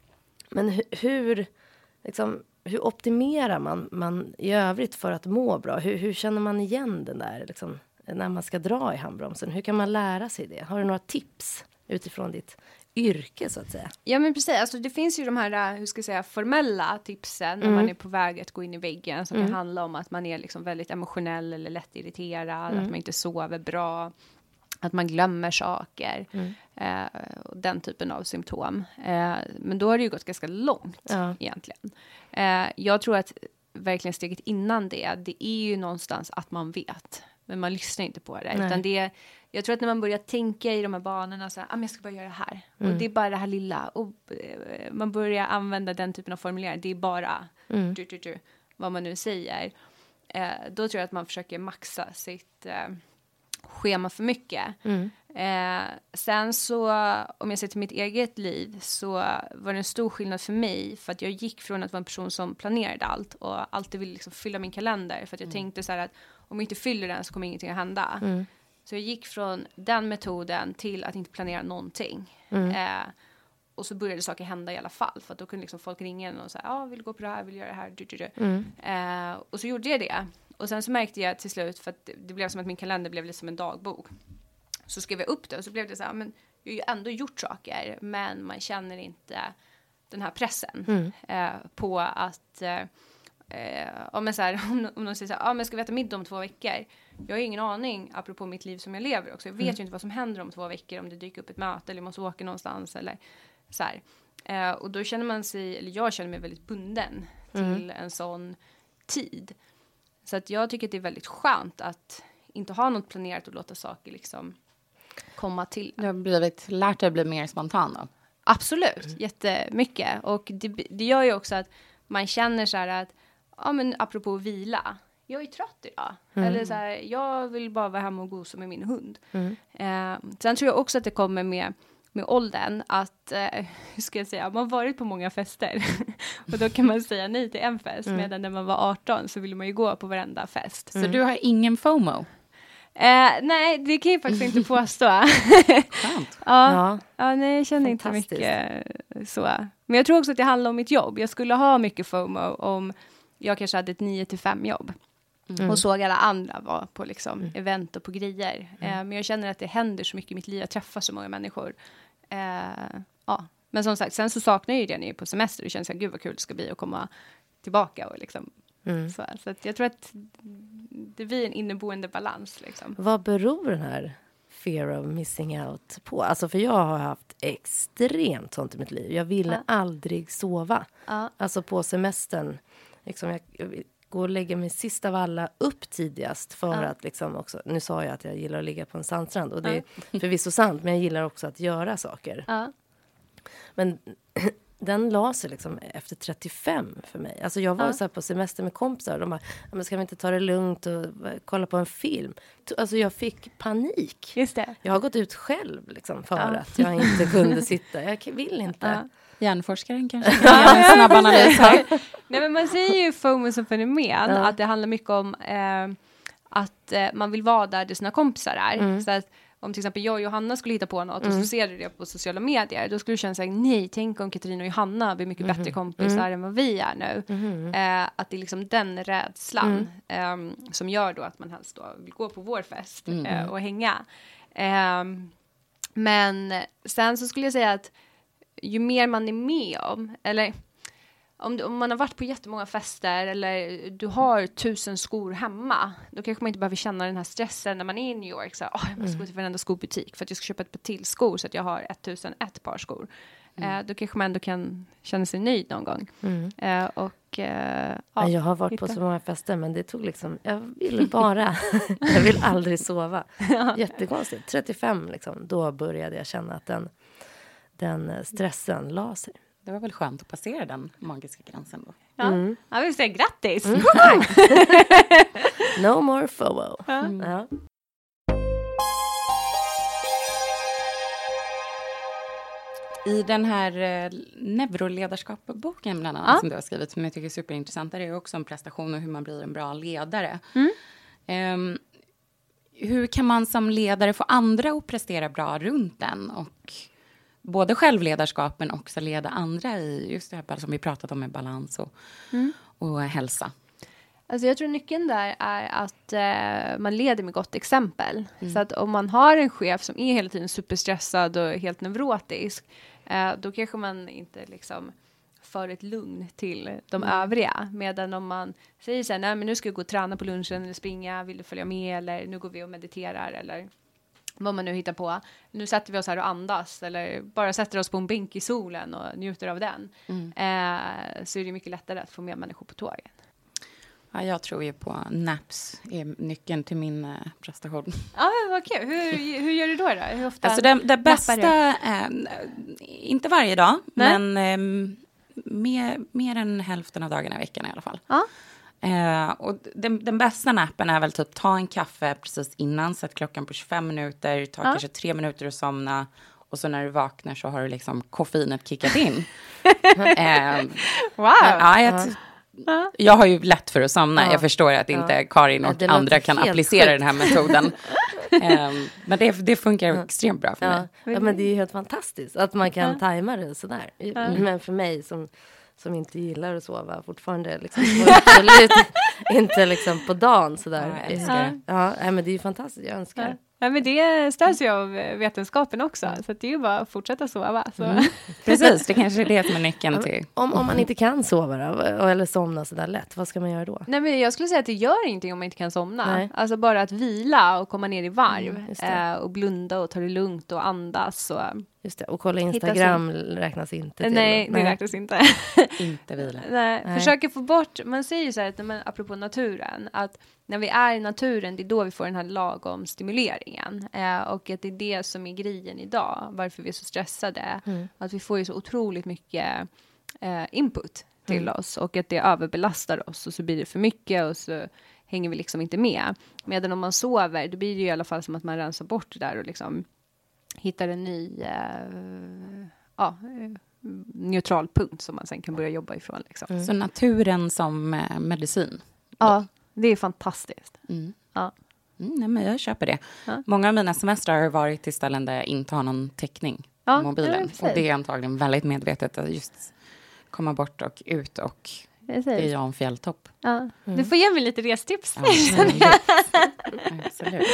C: men hu- hur... Liksom, hur optimerar man, man i övrigt för att må bra? Hur, hur känner man igen den där, liksom, när man ska dra i handbromsen? Hur kan man lära sig det? Har du några tips utifrån ditt yrke, så att säga?
E: Ja, men precis. Alltså, det finns ju de här, hur ska jag säga, formella tipsen när mm. man är på väg att gå in i väggen. Som mm. kan handla om att man är liksom väldigt emotionell eller lättirriterad. Mm. Att man inte sover bra. Att man glömmer saker. Mm. Eh, och den typen av symptom. Eh, men då har det ju gått ganska långt ja. egentligen. Eh, jag tror att verkligen steget innan det, det är ju någonstans att man vet. Men man lyssnar inte på det. Nej. Utan det, jag tror att när man börjar tänka i de här banorna, så här, ah, men jag ska bara göra det här. Mm. Och det är bara det här lilla. Och eh, man börjar använda den typen av formuleringar. Det är bara mm. du, du, du, vad man nu säger. Eh, då tror jag att man försöker maxa sitt... Eh, schema för mycket. Mm. Eh, sen så, om jag ser till mitt eget liv, så var det en stor skillnad för mig. För att jag gick från att vara en person som planerade allt och alltid ville liksom fylla min kalender. För att jag mm. tänkte så här att om jag inte fyller den så kommer ingenting att hända. Mm. Så jag gick från den metoden till att inte planera någonting. Mm. Eh, och så började saker hända i alla fall. För att då kunde liksom folk ringa en och säga, ja, ah, vill gå på det här, vill göra det här. Du, du, du. Mm. Eh, och så gjorde jag det. Och sen så märkte jag till slut, för att det blev som att min kalender blev lite som en dagbok. Så skrev jag upp det och så blev det så här, men jag har ju ändå gjort saker. Men man känner inte den här pressen mm. eh, på att, eh, om, så här, om, om någon säger så här, ah, men ska vi äta middag om två veckor? Jag har ju ingen aning, apropå mitt liv som jag lever också. Jag vet mm. ju inte vad som händer om två veckor, om det dyker upp ett möte eller måste åka någonstans eller så här. Eh, och då känner man sig, eller jag känner mig väldigt bunden till mm. en sån tid. Så att jag tycker att det är väldigt skönt att inte ha något planerat och låta saker liksom komma till.
D: Du har blivit, lärt dig att bli mer spontan då?
E: Absolut, mm. jättemycket. Och det, det gör ju också att man känner så här att, ja men apropå vila, jag är trött idag. Mm. Eller så här, jag vill bara vara hemma och gosa med min hund. Mm. Eh, sen tror jag också att det kommer med... med åldern att, eh, hur ska jag säga, man har varit på många fester och då kan man säga nej till en fest, mm. medan när man var arton så ville man ju gå på varenda fest.
D: Mm. Så du har ingen FOMO?
E: Eh, nej, det kan jag faktiskt inte påstå.
D: Skönt.
E: ja, ja. ja, nej, jag känner inte mycket så. Men jag tror också att det handlar om mitt jobb. Jag skulle ha mycket FOMO om jag kanske hade ett nio till fem jobb. Mm. Och såg alla andra vara på liksom mm. event och på grejer. Mm. Eh, men jag känner att det händer så mycket i mitt liv. Jag träffar så många människor. Eh, ja. Men som sagt, sen så saknar jag ju det när jag är på semester. Det känns att gud vad kul det ska bli att komma tillbaka. Och liksom, mm. så så att jag tror att det blir en inneboende balans. Liksom.
C: Vad beror den här fear of missing out på? Alltså för jag har haft extremt sånt i mitt liv. Jag ville ja. aldrig sova. Ja. Alltså på semestern. Liksom jag... jag gå och lägga mig sist av alla upp tidigast för ja. att liksom också, nu sa jag att jag gillar att ligga på en sandstrand och det ja. är förvisso sant, men jag gillar också att göra saker. Ja. Men den la sig liksom efter trettiofem för mig. Alltså jag var ja. så här på semester med kompisar och de bara, men ska vi inte ta det lugnt och kolla på en film? Alltså jag fick panik.
E: Just det.
C: Jag har gått ut själv liksom för ja. att jag inte kunde sitta. Jag vill inte.
D: Ja. Hjärnforskaren kanske kan göra en snabb analys här.
E: Nej, men man säger ju FOMO som fenomen ja. att det handlar mycket om eh, att eh, man vill vara där där sina kompisar är. Mm. Så att om till exempel jag och Johanna skulle hitta på något mm. och så ser du det på sociala medier, då skulle du känna sig nej, tänk om Katarina och Johanna blir mycket mm. bättre kompisar mm. än vad vi är nu. Mm. Eh, att det är liksom den rädslan mm. eh, som gör då att man helst då vill gå på vår fest mm. eh, och hänga. Eh, men sen så skulle jag säga att ju mer man är med om, eller om, om man har varit på jättemånga fester eller du har tusen skor hemma, då kanske man inte behöver känna den här stressen när man är i New York. Så här, oh, jag måste mm. gå till varenda skobutik för att jag ska köpa ett par till skor så att jag har tusen ett par skor. Mm. Eh, då kanske man ändå kan känna sig nöjd någon gång. Mm. Eh, och, eh, ja,
C: jag har varit hitta. på så många fester, men det tog liksom, jag ville bara, jag vill aldrig sova. Jättekonstigt. trettiofem liksom, då började jag känna att den den stressen la sig.
D: Det var väl skönt att passera den magiska gränsen då.
E: Ja, mm. Jag vill säga grattis.
C: Mm. No more FOMO. Ja. Mm. Ja.
D: I den här eh, neuroledarskapsboken bland annat ja. som du har skrivit, som jag tycker är superintressant, där är det också en prestation och hur man blir en bra ledare. Mm. Um, hur kan man som ledare få andra att prestera bra runt den? Och både självledarskap men också leda andra i just det här som vi pratat om med balans och, mm. och hälsa.
E: Alltså jag tror nyckeln där är att eh, man leder med gott exempel. Mm. Så att om man har en chef som är hela tiden superstressad och helt neurotisk, eh, då kanske man inte liksom för ett lugn till de mm. övriga. Medan om man säger så här, nej men nu ska vi gå och träna på lunchen eller springa, vill du följa med, eller nu går vi och mediterar, eller vad man nu hittar på. Nu sätter vi oss här och andas, eller bara sätter oss på en bänk i solen och njuter av den. Mm. Eh, så är det mycket lättare att få med människor på tåget.
D: Ja, jag tror ju på naps är nyckeln till min eh, prestation.
E: Ja, vad kul. Hur, hur gör du då? då? Hur ofta
D: alltså det, det bästa, eh, inte varje dag, nej. men eh, mer, mer än hälften av dagarna i veckan i alla fall. Ja. Eh, och den, den bästa nappen är väl typ ta en kaffe precis innan, sätt klockan på tjugofem minuter, ta ja. kanske tre minuter att somna. Och så när du vaknar så har du liksom koffeinet kickat in. eh,
E: wow!
D: Ja, jag t- Uh. Jag har ju lätt för att somna. Uh. Jag förstår att inte uh. Karin och uh, andra kan applicera sjukt. Den här metoden. um, men det, det funkar uh. extremt bra för
C: uh.
D: mig.
C: Ja, men det är ju helt fantastiskt att man kan uh. tajma det sådär. Uh. Men för mig som, som inte gillar att sova fortfarande liksom, absolut inte liksom på dagen sådär. Uh, jag älskar uh. Ja, men det är ju fantastiskt. Jag önskar. Uh.
E: Ja, men det stöds ju av vetenskapen också. Så det är ju bara att fortsätta sova. Så.
D: Mm. Precis, det kanske är det som är nyckeln till.
C: Om, om man inte kan sova då, eller somna så där lätt, vad ska man göra då?
E: Nej, men jag skulle säga att det gör ingenting om man inte kan somna. Nej. Alltså bara att vila och komma ner i varv. Mm, eh, och blunda och ta det lugnt och andas. Och
C: just det, och kolla Instagram räknas inte till.
E: Nej, det räknas inte.
D: Inte vila.
E: Nej, Nej. Försöker få bort, man säger ju så här, att när man, apropå naturen, att när vi är i naturen, det är då vi får den här lagom stimuleringen. Eh, och att det är det som är grejen idag, varför vi är så stressade. Mm. Att vi får ju så otroligt mycket eh, input till mm. oss. Och att det överbelastar oss, och så blir det för mycket och så hänger vi liksom inte med. Medan om man sover, då blir det ju i alla fall som att man rensar bort det där och liksom hittar en ny eh, ja, neutral punkt som man sen kan börja jobba ifrån. Liksom.
D: Mm. Så naturen som eh, medicin?
E: Ja, det är fantastiskt.
D: Mm.
E: Ja.
D: Mm, nej, men jag köper det. Ja. Många av mina semestrar har varit till ställen där jag inte har någon täckning ja, på mobilen. Ja, och det är antagligen väldigt medvetet att just komma bort och ut, och precis. Det är jag en fjälltopp.
E: Ja. Mm. Du får ge mig lite restips.
D: Ja, absolut.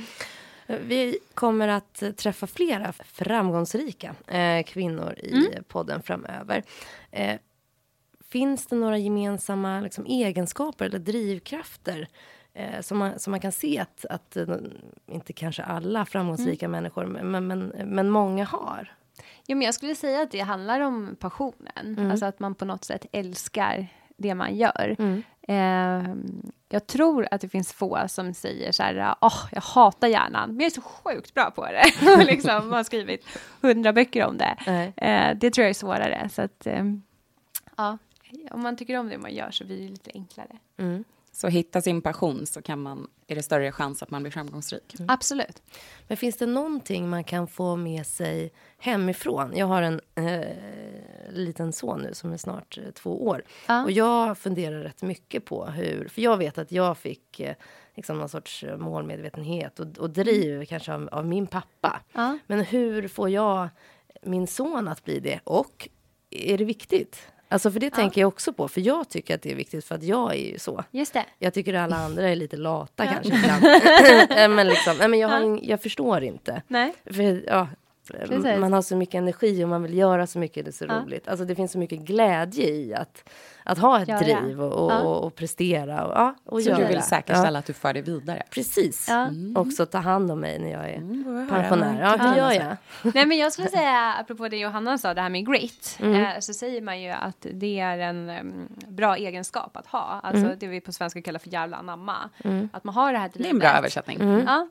C: Vi kommer att träffa flera framgångsrika eh, kvinnor i mm. podden framöver. Eh, finns det några gemensamma liksom, egenskaper eller drivkrafter eh, som, man, som man kan se att, att eh, inte kanske alla framgångsrika mm. människor, men, men, men många har?
E: Jo, men jag skulle säga att det handlar om passionen. Mm. Alltså att man på något sätt älskar det man gör. Mm. Eh, jag tror att det finns få som säger så här, åh, oh, jag hatar hjärnan, men jag är så sjukt bra på det. liksom, man har skrivit hundra böcker om det. Mm. Eh, det tror jag är svårare. Så att, eh, ja, om man tycker om det man gör så blir det lite enklare.
D: Mm. Så hitta sin passion, så kan man, är det större chans att man blir framgångsrik.
E: Mm. Absolut.
C: Men finns det någonting man kan få med sig hemifrån? Jag har en eh, liten son nu som är snart eh, två år. Ja. Och jag funderar rätt mycket på hur, för jag vet att jag fick eh, liksom någon sorts målmedvetenhet och, och driv mm. kanske av, av min pappa. Ja. Men hur får jag min son att bli det? Och är det viktigt? Alltså för det ja. tänker jag också på. För jag tycker att det är viktigt, för att jag är ju så.
E: Just det.
C: Jag tycker att alla andra är lite lata ja. kanske ibland. men liksom, nej, men jag, har in, jag förstår inte.
E: Nej.
C: För, ja, man har så mycket energi och man vill göra så mycket, det är så ja. roligt. Alltså det finns så mycket glädje i att, att ha ett ja, driv och, och, ja. och, och prestera. Och, ja, och
D: så
C: göra.
D: Du vill säkerställa ja. att du för det vidare.
C: Precis.
E: Ja.
C: Mm. Också ta hand om mig när jag är mm, pensionär. Ja, det gör jag.
E: Nej, men jag skulle säga, apropå det Johanna sa, det här med grit. Mm. Eh, så säger man ju att det är en um, bra egenskap att ha. Alltså mm. det vi på svenska kallar för jävla anamma. Mm. Att man har det här drivet.
D: Det är en bra översättning.
E: Mm. Ja.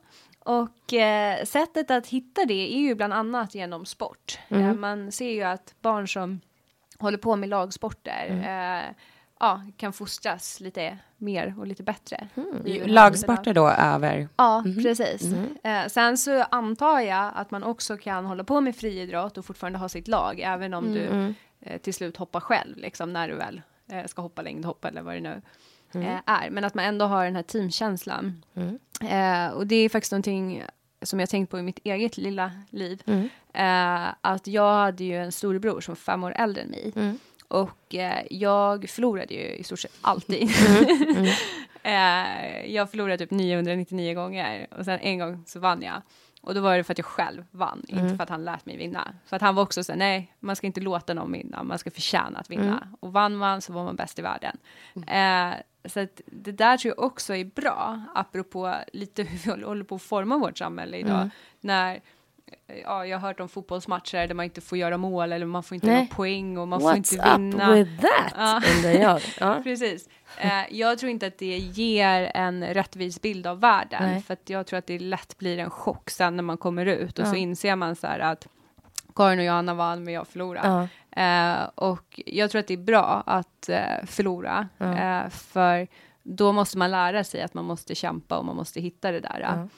E: Och eh, sättet att hitta det är ju bland annat genom sport.
C: Mm.
E: Eh, man ser ju att barn som håller på med lagsporter mm. eh, ja, kan fostras lite mer och lite bättre.
D: Mm. Lagsporter då över?
E: Ja,
D: mm.
E: precis.
C: Mm.
E: Eh, sen så antar jag att man också kan hålla på med friidrott och fortfarande ha sitt lag, även om
C: Mm.
E: du eh, till slut hoppar själv, liksom, när du väl eh, ska hoppa längdhopp eller vad det nu
C: Mm.
E: eh, är. Men att man ändå har den här teamkänslan.
C: Mm.
E: Eh, och det är faktiskt någonting som jag tänkt på i mitt eget lilla liv.
C: Mm.
E: Eh, att jag hade ju en storebror som var fem år äldre än mig.
C: Mm.
E: Och eh, jag förlorade ju i stort sett alltid.
C: Mm. Mm.
E: eh, jag förlorade typ niohundranittionio gånger. Och sen en gång så vann jag. Och då var det för att jag själv vann.
C: Mm.
E: Inte för att han lärt mig vinna. För att han var också så här, nej, man ska inte låta någon vinna. Man ska förtjäna att vinna.
C: Mm.
E: Och vann man så var man bäst i världen. Mm. Eh, så att det där tror jag också är bra. Apropå lite hur vi håller på att forma vårt samhälle idag.
C: Mm.
E: När... Ja, jag har hört om fotbollsmatcher där man inte får göra mål eller man får inte
C: Nej.
E: några poäng och man
C: What's
E: får inte vinna.
C: up with that?
E: Ja.
C: Undrar jag. Ja.
E: Precis. Eh, jag tror inte att det ger en rättvis bild av världen.
C: Nej.
E: För att jag tror att det lätt blir en chock sen när man kommer ut. Och
C: Ja.
E: så inser man så här att Karin och Johanna vann men jag förlorade.
C: Ja.
E: Eh, och jag tror att det är bra att eh, förlora.
C: Ja.
E: Eh, för då måste man lära sig att man måste kämpa och man måste hitta det där.
C: Ja.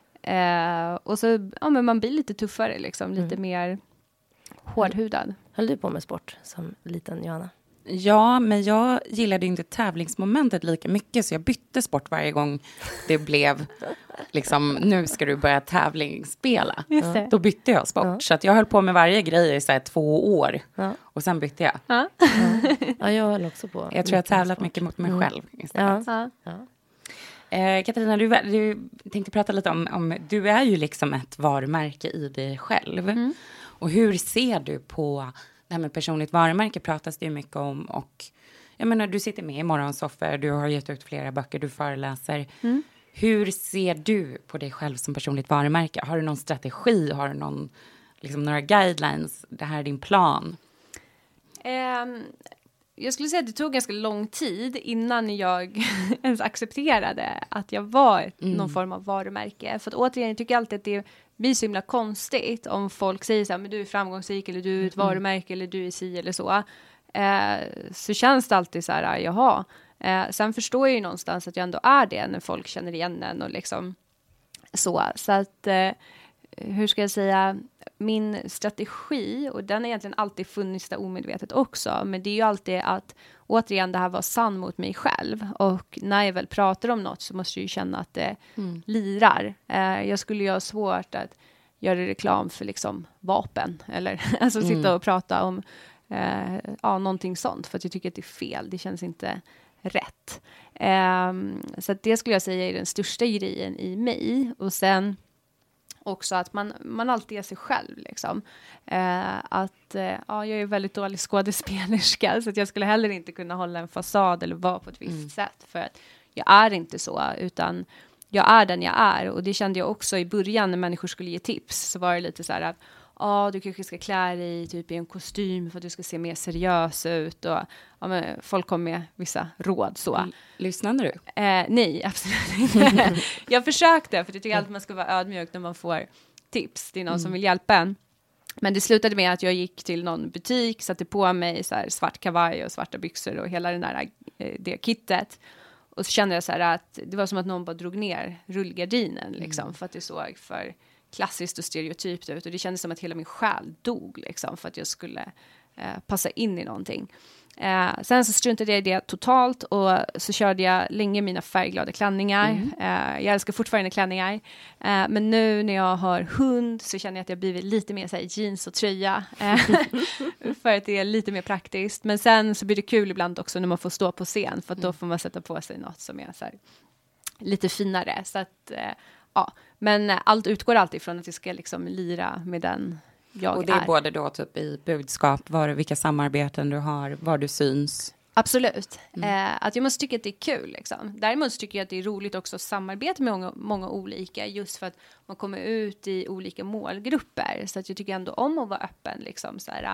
E: Eh, och så ja, men man blir lite tuffare, liksom, lite
C: Mm.
E: mer hårdhudad.
C: Höll du på med sport som liten, Johanna?
D: Ja, men jag gillade inte tävlingsmomentet lika mycket så jag bytte sport varje gång det blev liksom, nu ska du börja tävlingsspela.
E: Just det.
D: Då bytte jag sport.
C: Ja.
D: Så att jag höll på med varje grej i så här två år.
C: Ja.
D: Och sen bytte jag.
E: Ja.
C: Ja, jag höll också på.
D: Jag tror jag tävlat
C: sport.
D: mycket mot mig
C: Mm.
D: själv istället.
C: Ja.
E: Ja.
C: Ja.
D: Eh, Katarina, du, du tänkte prata lite om, om, du är ju liksom ett varumärke i dig själv.
E: Mm.
D: Och hur ser du på det här med personligt varumärke pratas det ju mycket om. Och jag menar, du sitter med i morgonsoffer, du har gett ut flera böcker, du föreläser.
E: Mm.
D: Hur ser du på dig själv som personligt varumärke? Har du någon strategi? Har du någon, liksom, några guidelines? Det här är din plan.
E: Ehm, jag skulle säga att det tog ganska lång tid innan jag ens accepterade att jag var
D: Mm.
E: någon form av varumärke. För att återigen, jag tycker alltid att det blir så himla konstigt om folk säger så här, men du är framgångsrik eller du är ett
D: Mm.
E: varumärke eller du är si eller så. Eh, så känns det alltid så här, jaha. Eh, sen förstår jag ju någonstans att jag ändå är det när folk känner igen en och liksom så. Så att, eh, hur ska jag säga, min strategi, och den har egentligen alltid funnits där omedvetet också, men det är ju alltid att återigen det här var sann mot mig själv, och när jag väl pratar om något så måste jag ju känna att det
D: Mm.
E: lirar. Eh, jag skulle ju ha svårt att göra reklam för liksom vapen, eller alltså sitta
D: Mm.
E: och prata om eh, ja, någonting sånt, för att jag tycker att det är fel, det känns inte rätt. Eh, så att det skulle jag säga är den största grejen i mig, och sen också att man, man alltid är sig själv. Liksom. Eh, att, eh, ja, jag är väldigt dålig skådespelerska, så att jag skulle heller inte kunna hålla en fasad eller vara på ett visst
D: Mm.
E: sätt. För att jag är inte så, utan jag är den jag är. Och det kände jag också i början när människor skulle ge tips. Så var det lite så här att ja, du kanske ska klä dig typ i en kostym för att du ska se mer seriös ut. Och, ja, men folk kom med vissa råd så.
D: L- Lyssnade du?
E: Eh, nej, absolut inte. Jag försökte, för jag tycker alltid att man ska vara ödmjuk när man får tips. Det är någon
D: Mm.
E: som vill hjälpa en. Men det slutade med att jag gick till någon butik, satte på mig så här svart kavaj och svarta byxor och hela den där, eh, det kittet. Och så kände jag så här att det var som att någon bara drog ner rullgardinen liksom,
D: Mm.
E: för att det såg för klassiskt och stereotypt ut. Och det kändes som att hela min själ dog liksom, för att jag skulle eh, passa in i någonting. Eh, sen så struntade jag i det totalt, och så körde jag länge mina färgglada klänningar.
D: Mm.
E: Eh, jag älskar fortfarande klänningar. Eh, men nu när jag har hund så känner jag att jag blivit lite mer så här, jeans och tröja. Eh, för att det är lite mer praktiskt. Men sen så blir det kul ibland också när man får stå på scen. För att då får man sätta på sig något som är så här, lite finare. Så att, eh, ja. Men allt utgår alltid från att vi ska liksom lira med den jag
D: Och det är,
E: är.
D: både då typ i budskap, var, vilka samarbeten du har, var du syns.
E: Absolut.
D: Mm.
E: Eh, att jag måste tycka att det är kul. Liksom. Däremot så tycker jag att det är roligt också att samarbeta med många, många olika. Just för att man kommer ut i olika målgrupper. Så att jag tycker ändå om att vara öppen. Liksom, så här,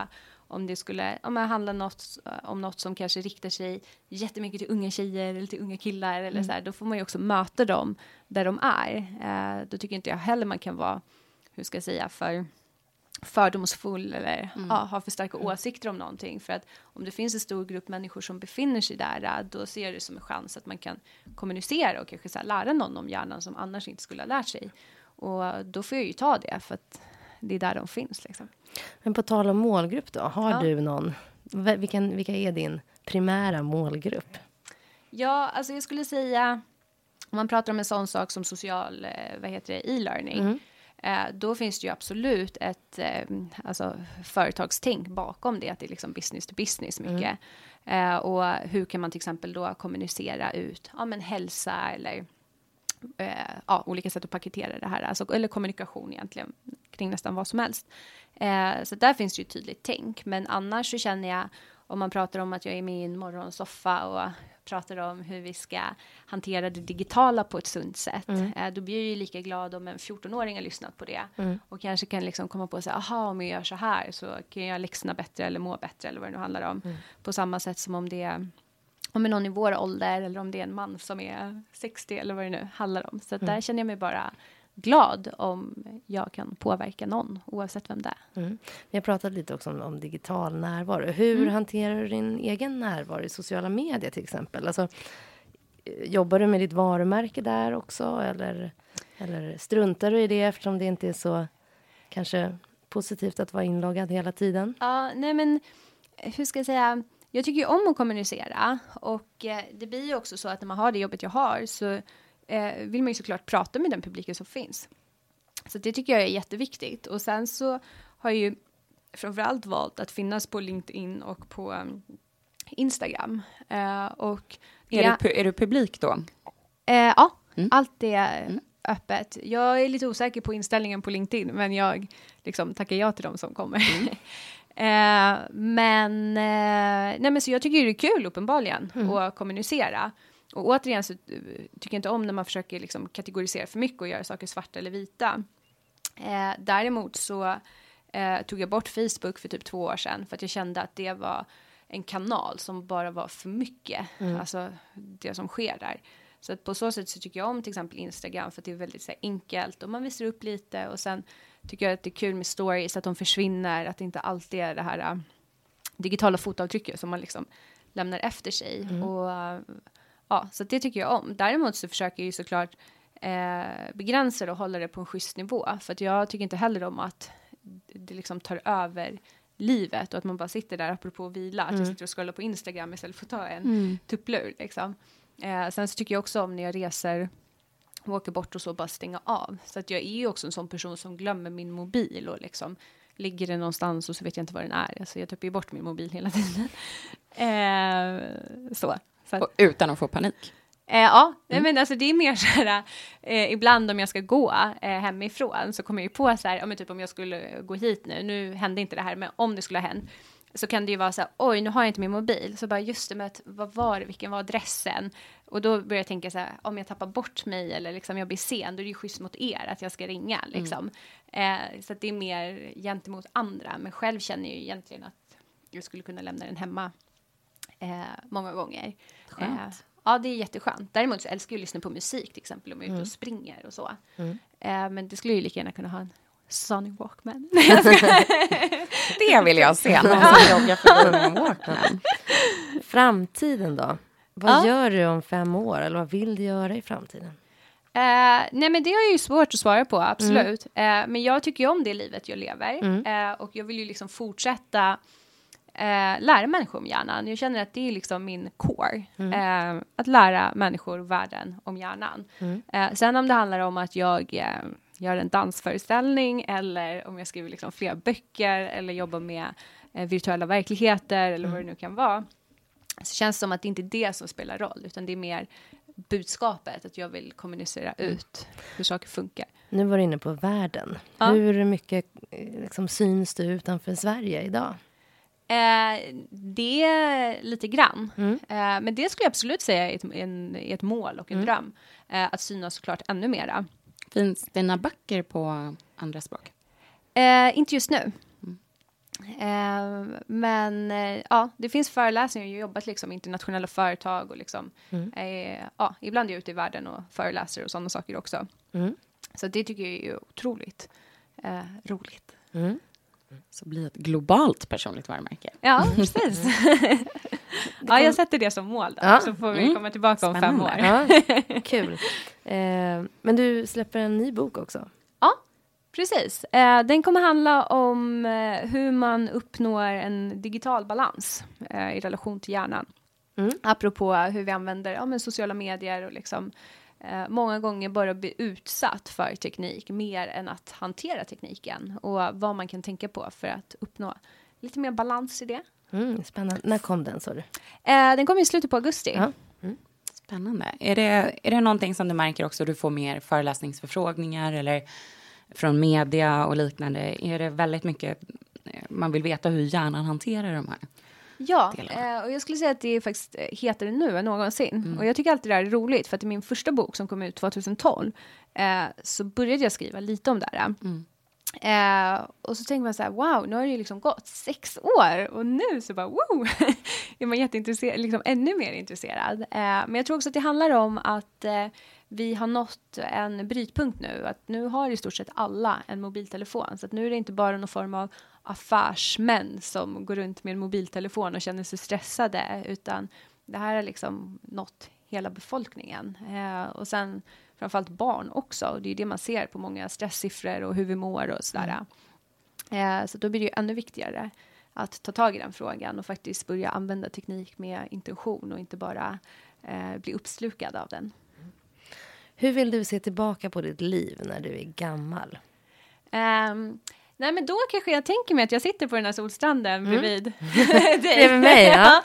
E: om det skulle om det handlar något, om något som kanske riktar sig jättemycket till unga tjejer eller till unga killar. Eller mm. så här, då får man ju också möta dem där de är. Eh, då tycker inte jag heller man kan vara, hur ska jag säga, för fördomsfull eller mm. ja, ha för starka mm. åsikter om någonting. För att om det finns en stor grupp människor som befinner sig där, då ser jag det som en chans att man kan kommunicera och kanske så här, lära någon om hjärnan som annars inte skulle ha lärt sig. Och då får jag ju ta det, för att det är där de finns. Liksom.
C: Men på tal om målgrupp då, har
E: ja.
C: du någon, vilken, vilka är din primära målgrupp?
E: Ja, alltså jag skulle säga, om man pratar om en sån sak som social, vad heter det, e-learning, mm. eh, då finns det ju absolut ett eh, alltså, företagstänk bakom det, att det är liksom business to business mycket. Mm. Eh, och hur kan man till exempel då kommunicera ut, ja men hälsa eller eh, ja, olika sätt att paketera det här, alltså, eller kommunikation egentligen kring nästan vad som helst. Eh, så där finns det ju tydligt tänk, men annars så känner jag, om man pratar om att jag är med i en morgonsoffa och pratar om hur vi ska hantera det digitala på ett sunt sätt. Mm. Eh, då blir jag ju lika glad om en fjorton-åring har lyssnat på det. Mm. Och kanske kan liksom komma på och säga, aha, om jag gör så här så kan jag läxna bättre eller må bättre eller vad det nu handlar om. Mm. På samma sätt som om det är om det är någon i vår ålder eller om det är en man som är sextio eller vad det nu handlar om. Så mm. där känner jag mig bara glad om jag kan påverka någon, oavsett vem det är. Mm.
C: Vi har pratat lite också om, om digital närvaro. Hur mm. hanterar du din egen närvaro i sociala medier till exempel? Alltså, jobbar du med ditt varumärke där också? Eller, eller struntar du i det eftersom det inte är så kanske positivt att vara inloggad hela tiden?
E: Ja, nej men hur ska jag säga? Jag tycker ju om att kommunicera. Och eh, det blir ju också så att när man har det jobbet jag har så Eh, vill man ju såklart prata med den publiken som finns. Så det tycker jag är jätteviktigt. Och sen så har jag ju framförallt valt att finnas på LinkedIn och på um, Instagram. Eh, och
D: är, jag, du, är du publik då?
E: Eh, ja, mm. allt är mm. öppet. Jag är lite osäker på inställningen på LinkedIn, men jag liksom tackar ja till dem som kommer. Mm. eh, men, eh, nej, men så jag tycker det är kul uppenbarligen mm. att kommunicera. Och återigen så tycker jag inte om när man försöker liksom kategorisera för mycket och göra saker svarta eller vita. Eh, däremot så eh, tog jag bort Facebook för typ två år sedan. För att jag kände att det var en kanal som bara var för mycket. Mm. Alltså det som sker där. Så att på så sätt så tycker jag om till exempel Instagram. För att det är väldigt så här, enkelt och man visar upp lite. Och sen tycker jag att det är kul med stories, att de försvinner. Att det inte alltid är det här uh, digitala fotavtrycket som man liksom lämnar efter sig. Mm. Och... Uh, Ja, så det tycker jag om. Däremot så försöker jag ju såklart eh, begränsa det och hålla det på en schysst nivå. För att jag tycker inte heller om att det liksom tar över livet och att man bara sitter där apropå vila. Att mm. jag sitter och scrollar på Instagram istället för att ta en mm. tupplur. Liksom. Eh, sen så tycker jag också om när jag reser och åker bort och så bara stänga av. Så att jag är ju också en sån person som glömmer min mobil och liksom ligger det någonstans och så vet jag inte var den är. Alltså jag tappar ju bort min mobil hela tiden. eh, så. Att,
D: och utan att få panik?
E: Eh, ja, mm. men alltså det är mer så här, eh, ibland om jag ska gå eh, hemifrån så kommer jag ju på så här, om, typ om jag skulle gå hit nu, nu hände inte det här, men om det skulle ha hänt så kan det ju vara så här, oj nu har jag inte min mobil, så bara just det med att, vad var det, vilken var adressen, och då börjar jag tänka så här, om jag tappar bort mig eller liksom jag blir sen, då är det ju schysst mot er att jag ska ringa liksom. Mm. Eh, så att det är mer gentemot andra, men själv känner jag ju egentligen att jag skulle kunna lämna den hemma eh, många gånger.
D: Skönt.
E: Eh, Ja, det är jätteskönt. Däremot så älskar jag att lyssna på musik till exempel om jag är ute
C: Mm.
E: och springer och så.
C: Mm.
E: Eh, men det skulle ju lika gärna kunna ha en Sony Walkman.
D: Det vill jag se. Någon som joggar för en Walkman.
C: Framtiden då? Vad
E: Ja.
C: gör du om fem år? Eller vad vill du göra i framtiden?
E: Eh, nej men det är ju svårt att svara på, absolut. Mm. Eh, men jag tycker ju om det livet jag lever.
C: Mm.
E: Eh, och jag vill ju liksom fortsätta eh, lära människor om hjärnan. Jag känner att det är liksom min core. Mm. Eh, att lära människor världen om hjärnan.
C: Mm.
E: Eh, sen om det handlar om att jag eh, gör en dansföreställning eller om jag skriver liksom flera böcker eller jobbar med eh, virtuella verkligheter eller
C: Mm.
E: vad det nu kan vara. Så känns det som att det inte är det som spelar roll, utan det är mer budskapet, att jag vill kommunicera ut hur saker funkar.
C: Nu var du inne på världen.
E: Ja.
C: Hur mycket eh, liksom, syns du utanför Sverige idag?
E: Eh, det är lite grann.
C: Mm.
E: Eh, men det skulle jag absolut säga är ett, en, är ett mål och en
C: Mm.
E: dröm. Eh, att synas såklart ännu mera.
D: Finns dina böcker på andra språk?
E: Eh, inte just nu.
D: Mm.
E: Eh, men eh, ja, det finns föreläsningar. Jag har jobbat liksom i internationella företag och liksom,
C: Mm.
E: eh, ja, ibland är jag ute i världen och föreläser och sådana saker också.
C: Mm.
E: Så det tycker jag är otroligt eh, roligt.
C: Mm.
D: Så blir ett globalt personligt varumärke.
E: Ja, precis. Ja, jag sätter det som mål då,
C: Ja.
E: så får vi
D: Mm.
E: komma tillbaka om fem år.
C: Ja, kul. Eh, men du släpper en ny bok också.
E: Ja, precis. Eh, den kommer handla om eh, hur man uppnår en digital balans eh, i relation till hjärnan.
C: Mm.
E: Apropå hur vi använder ja, men sociala medier och liksom, eh, många gånger bara bli utsatt för teknik mer än att hantera tekniken. Och vad man kan tänka på för att uppnå lite mer balans i det.
C: Mm, spännande. När kom den, sa du?
E: Eh, den kommer i slutet på augusti.
C: Ja.
D: Spännande. Är det, är det någonting som du märker också? Du får mer föreläsningsförfrågningar eller från media och liknande. Är det väldigt mycket man vill veta hur hjärnan hanterar de här?
E: Ja,
D: delarna?
E: eh, och jag skulle säga att det är faktiskt hetare nu än någonsin.
D: Mm.
E: Och jag tycker alltid det här är roligt, för att i min första bok som kom ut tjugohundratolv eh, så började jag skriva lite om det här.
D: Mm.
E: Eh, och så tänker man så här, wow, nu har det ju liksom gått sex år och nu så bara, wow, är man jätteintresserad, liksom ännu mer intresserad. Eh, men jag tror också att det handlar om att eh, vi har nått en brytpunkt nu, att nu har i stort sett alla en mobiltelefon, så att nu är det inte bara någon form av affärsmän som går runt med en mobiltelefon och känner sig stressade, utan det här är liksom nått hela befolkningen. Eh, och sen framförallt barn också. Det är det man ser på många stresssiffror och hur vi mår och sådär. Mm. Eh, så då blir det ju ännu viktigare att ta tag i den frågan och faktiskt börja använda teknik med intention och inte bara eh, bli uppslukad av den.
C: Hur vill du se tillbaka på ditt liv när du är gammal?
E: Um, nej, men då kanske jag tänker mig att jag sitter på den här solstranden
C: Mm.
E: bredvid dig.
C: Bredvid mig, ja.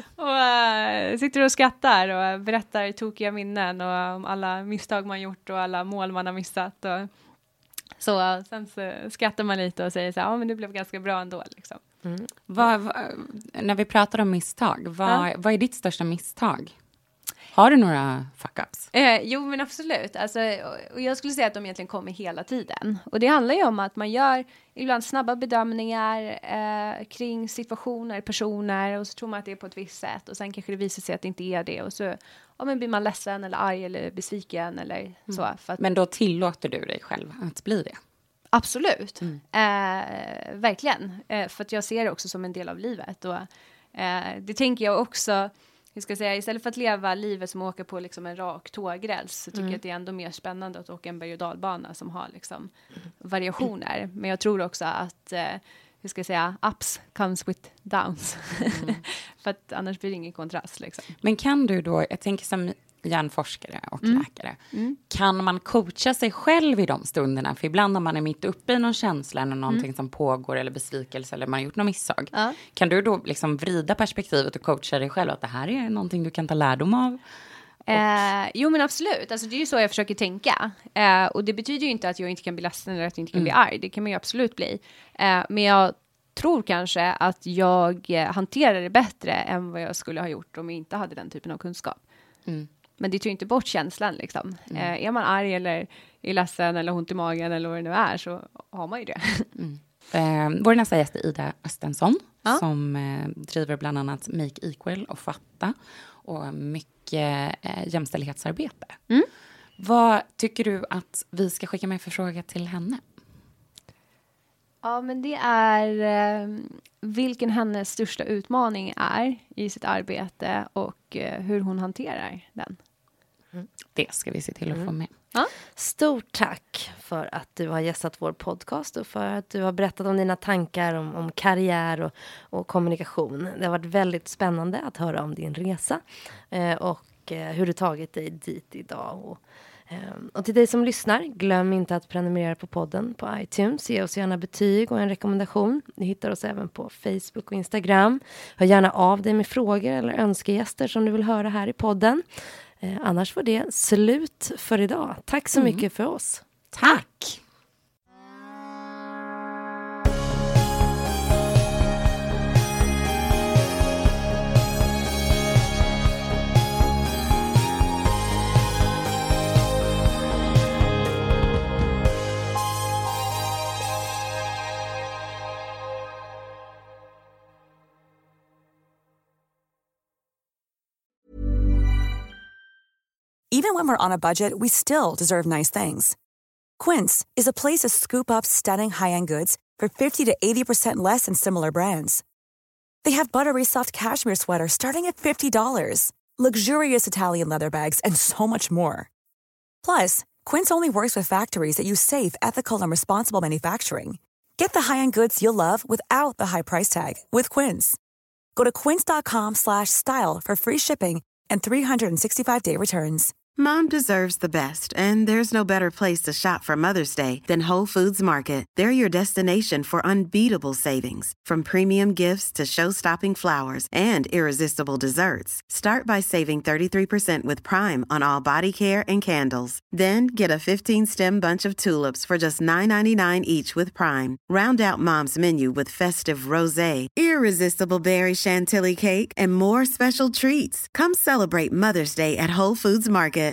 E: och uh, sitter och skrattar och berättar tokiga minnen och om alla misstag man gjort och alla mål man har missat. Och så uh, sen så skrattar man lite och säger så här, ja men det blev ganska bra ändå liksom.
C: Mm.
D: Vad, vad, när vi pratar om misstag, vad,
E: Ja.
D: vad är ditt största misstag? Har du några fuck-ups?
E: Eh, jo, men absolut. Alltså, och jag skulle säga att de egentligen kommer hela tiden. Och det handlar ju om att man gör ibland snabba bedömningar eh, kring situationer, personer, och så tror man att det är på ett visst sätt. Och sen kanske det visar sig att det inte är det. Och så ja, men blir man ledsen eller arg eller besviken eller mm. så. För att,
D: Men då tillåter du dig själv att bli det?
E: absolut.
D: Mm.
E: Eh, verkligen. Eh, för att jag ser det också som en del av livet. Och eh, det tänker jag också... Jag ska säga, istället för att leva livet som åker på liksom en rak tågräls, så tycker
C: Mm.
E: jag att det är ändå mer spännande att åka en berg- och dalbana som har liksom variationer. Men jag tror också att, eh, hur ska jag säga, ups comes with downs.
D: Mm.
E: För att annars blir det ingen kontrast. Liksom.
D: Men kan du då, jag tänker som hjärnforskare och
E: Mm.
D: läkare,
E: Mm.
D: kan man coacha sig själv i de stunderna? För ibland när man är mitt uppe i någon känsla eller någonting
E: Mm.
D: som pågår eller besvikelse eller man har gjort något misstag.
E: Ja.
D: Kan du då liksom vrida perspektivet och coacha dig själv att det här är någonting du kan ta lärdom av?
E: Eh, jo men absolut, alltså, det är ju så jag försöker tänka. Eh, och det betyder ju inte att jag inte kan bli ledsen eller att jag inte kan
D: Mm.
E: bli arg. Det kan man ju absolut bli. Eh, men jag tror kanske att jag eh, hanterar det bättre än vad jag skulle ha gjort om jag inte hade den typen av kunskap.
D: Mm.
E: Men det tar ju inte bort känslan liksom.
D: Mm.
E: Eh, är man arg eller är ledsen eller ont i magen eller vad det nu är, så har man ju det.
D: Mm. Eh, vår nästa gäst är Ida Östensson,
E: Ja.
D: som eh, driver bland annat Make Equal och Fatta och mycket eh, jämställdhetsarbete.
E: Mm.
D: Vad tycker du att vi ska skicka med för fråga till henne?
E: Ja, men det är eh, vilken hennes största utmaning är i sitt arbete och eh, hur hon hanterar den.
D: Det ska vi se till att få med.
E: Ja.
C: Stort tack för att du har gästat vår podcast och för att du har berättat om dina tankar om, om karriär och, och kommunikation. Det har varit väldigt spännande att höra om din resa eh, och eh, hur du tagit dig dit idag. Och, eh, och till dig som lyssnar, glöm inte att prenumerera på podden på iTunes. Ge oss gärna betyg och en rekommendation. Ni hittar oss även på Facebook och Instagram. Hör gärna av dig med frågor eller önskegäster som du vill höra här i podden. Eh, annars var det slut för idag. Tack så
D: Mm.
C: mycket för oss.
D: Tack!
B: Even when we're on a budget, we still deserve nice things. Quince is a place to scoop up stunning high-end goods for fifty to eighty percent less than similar brands. They have buttery soft cashmere sweaters starting at fifty dollars, luxurious Italian leather bags, and so much more. Plus, Quince only works with factories that use safe, ethical, and responsible manufacturing. Get the high-end goods you'll love without the high price tag with Quince. Go to quince.com slash style for free shipping and three sixty-five day returns.
H: Mom deserves the best, and there's no better place to shop for Mother's Day than Whole Foods Market. They're your destination for unbeatable savings, from premium gifts to show-stopping flowers and irresistible desserts. Start by saving thirty-three percent with Prime on all body care and candles. Then get a fifteen-stem bunch of tulips for just nine ninety-nine each with Prime. Round out Mom's menu with festive rosé, irresistible berry chantilly cake, and more special treats. Come celebrate Mother's Day at Whole Foods Market.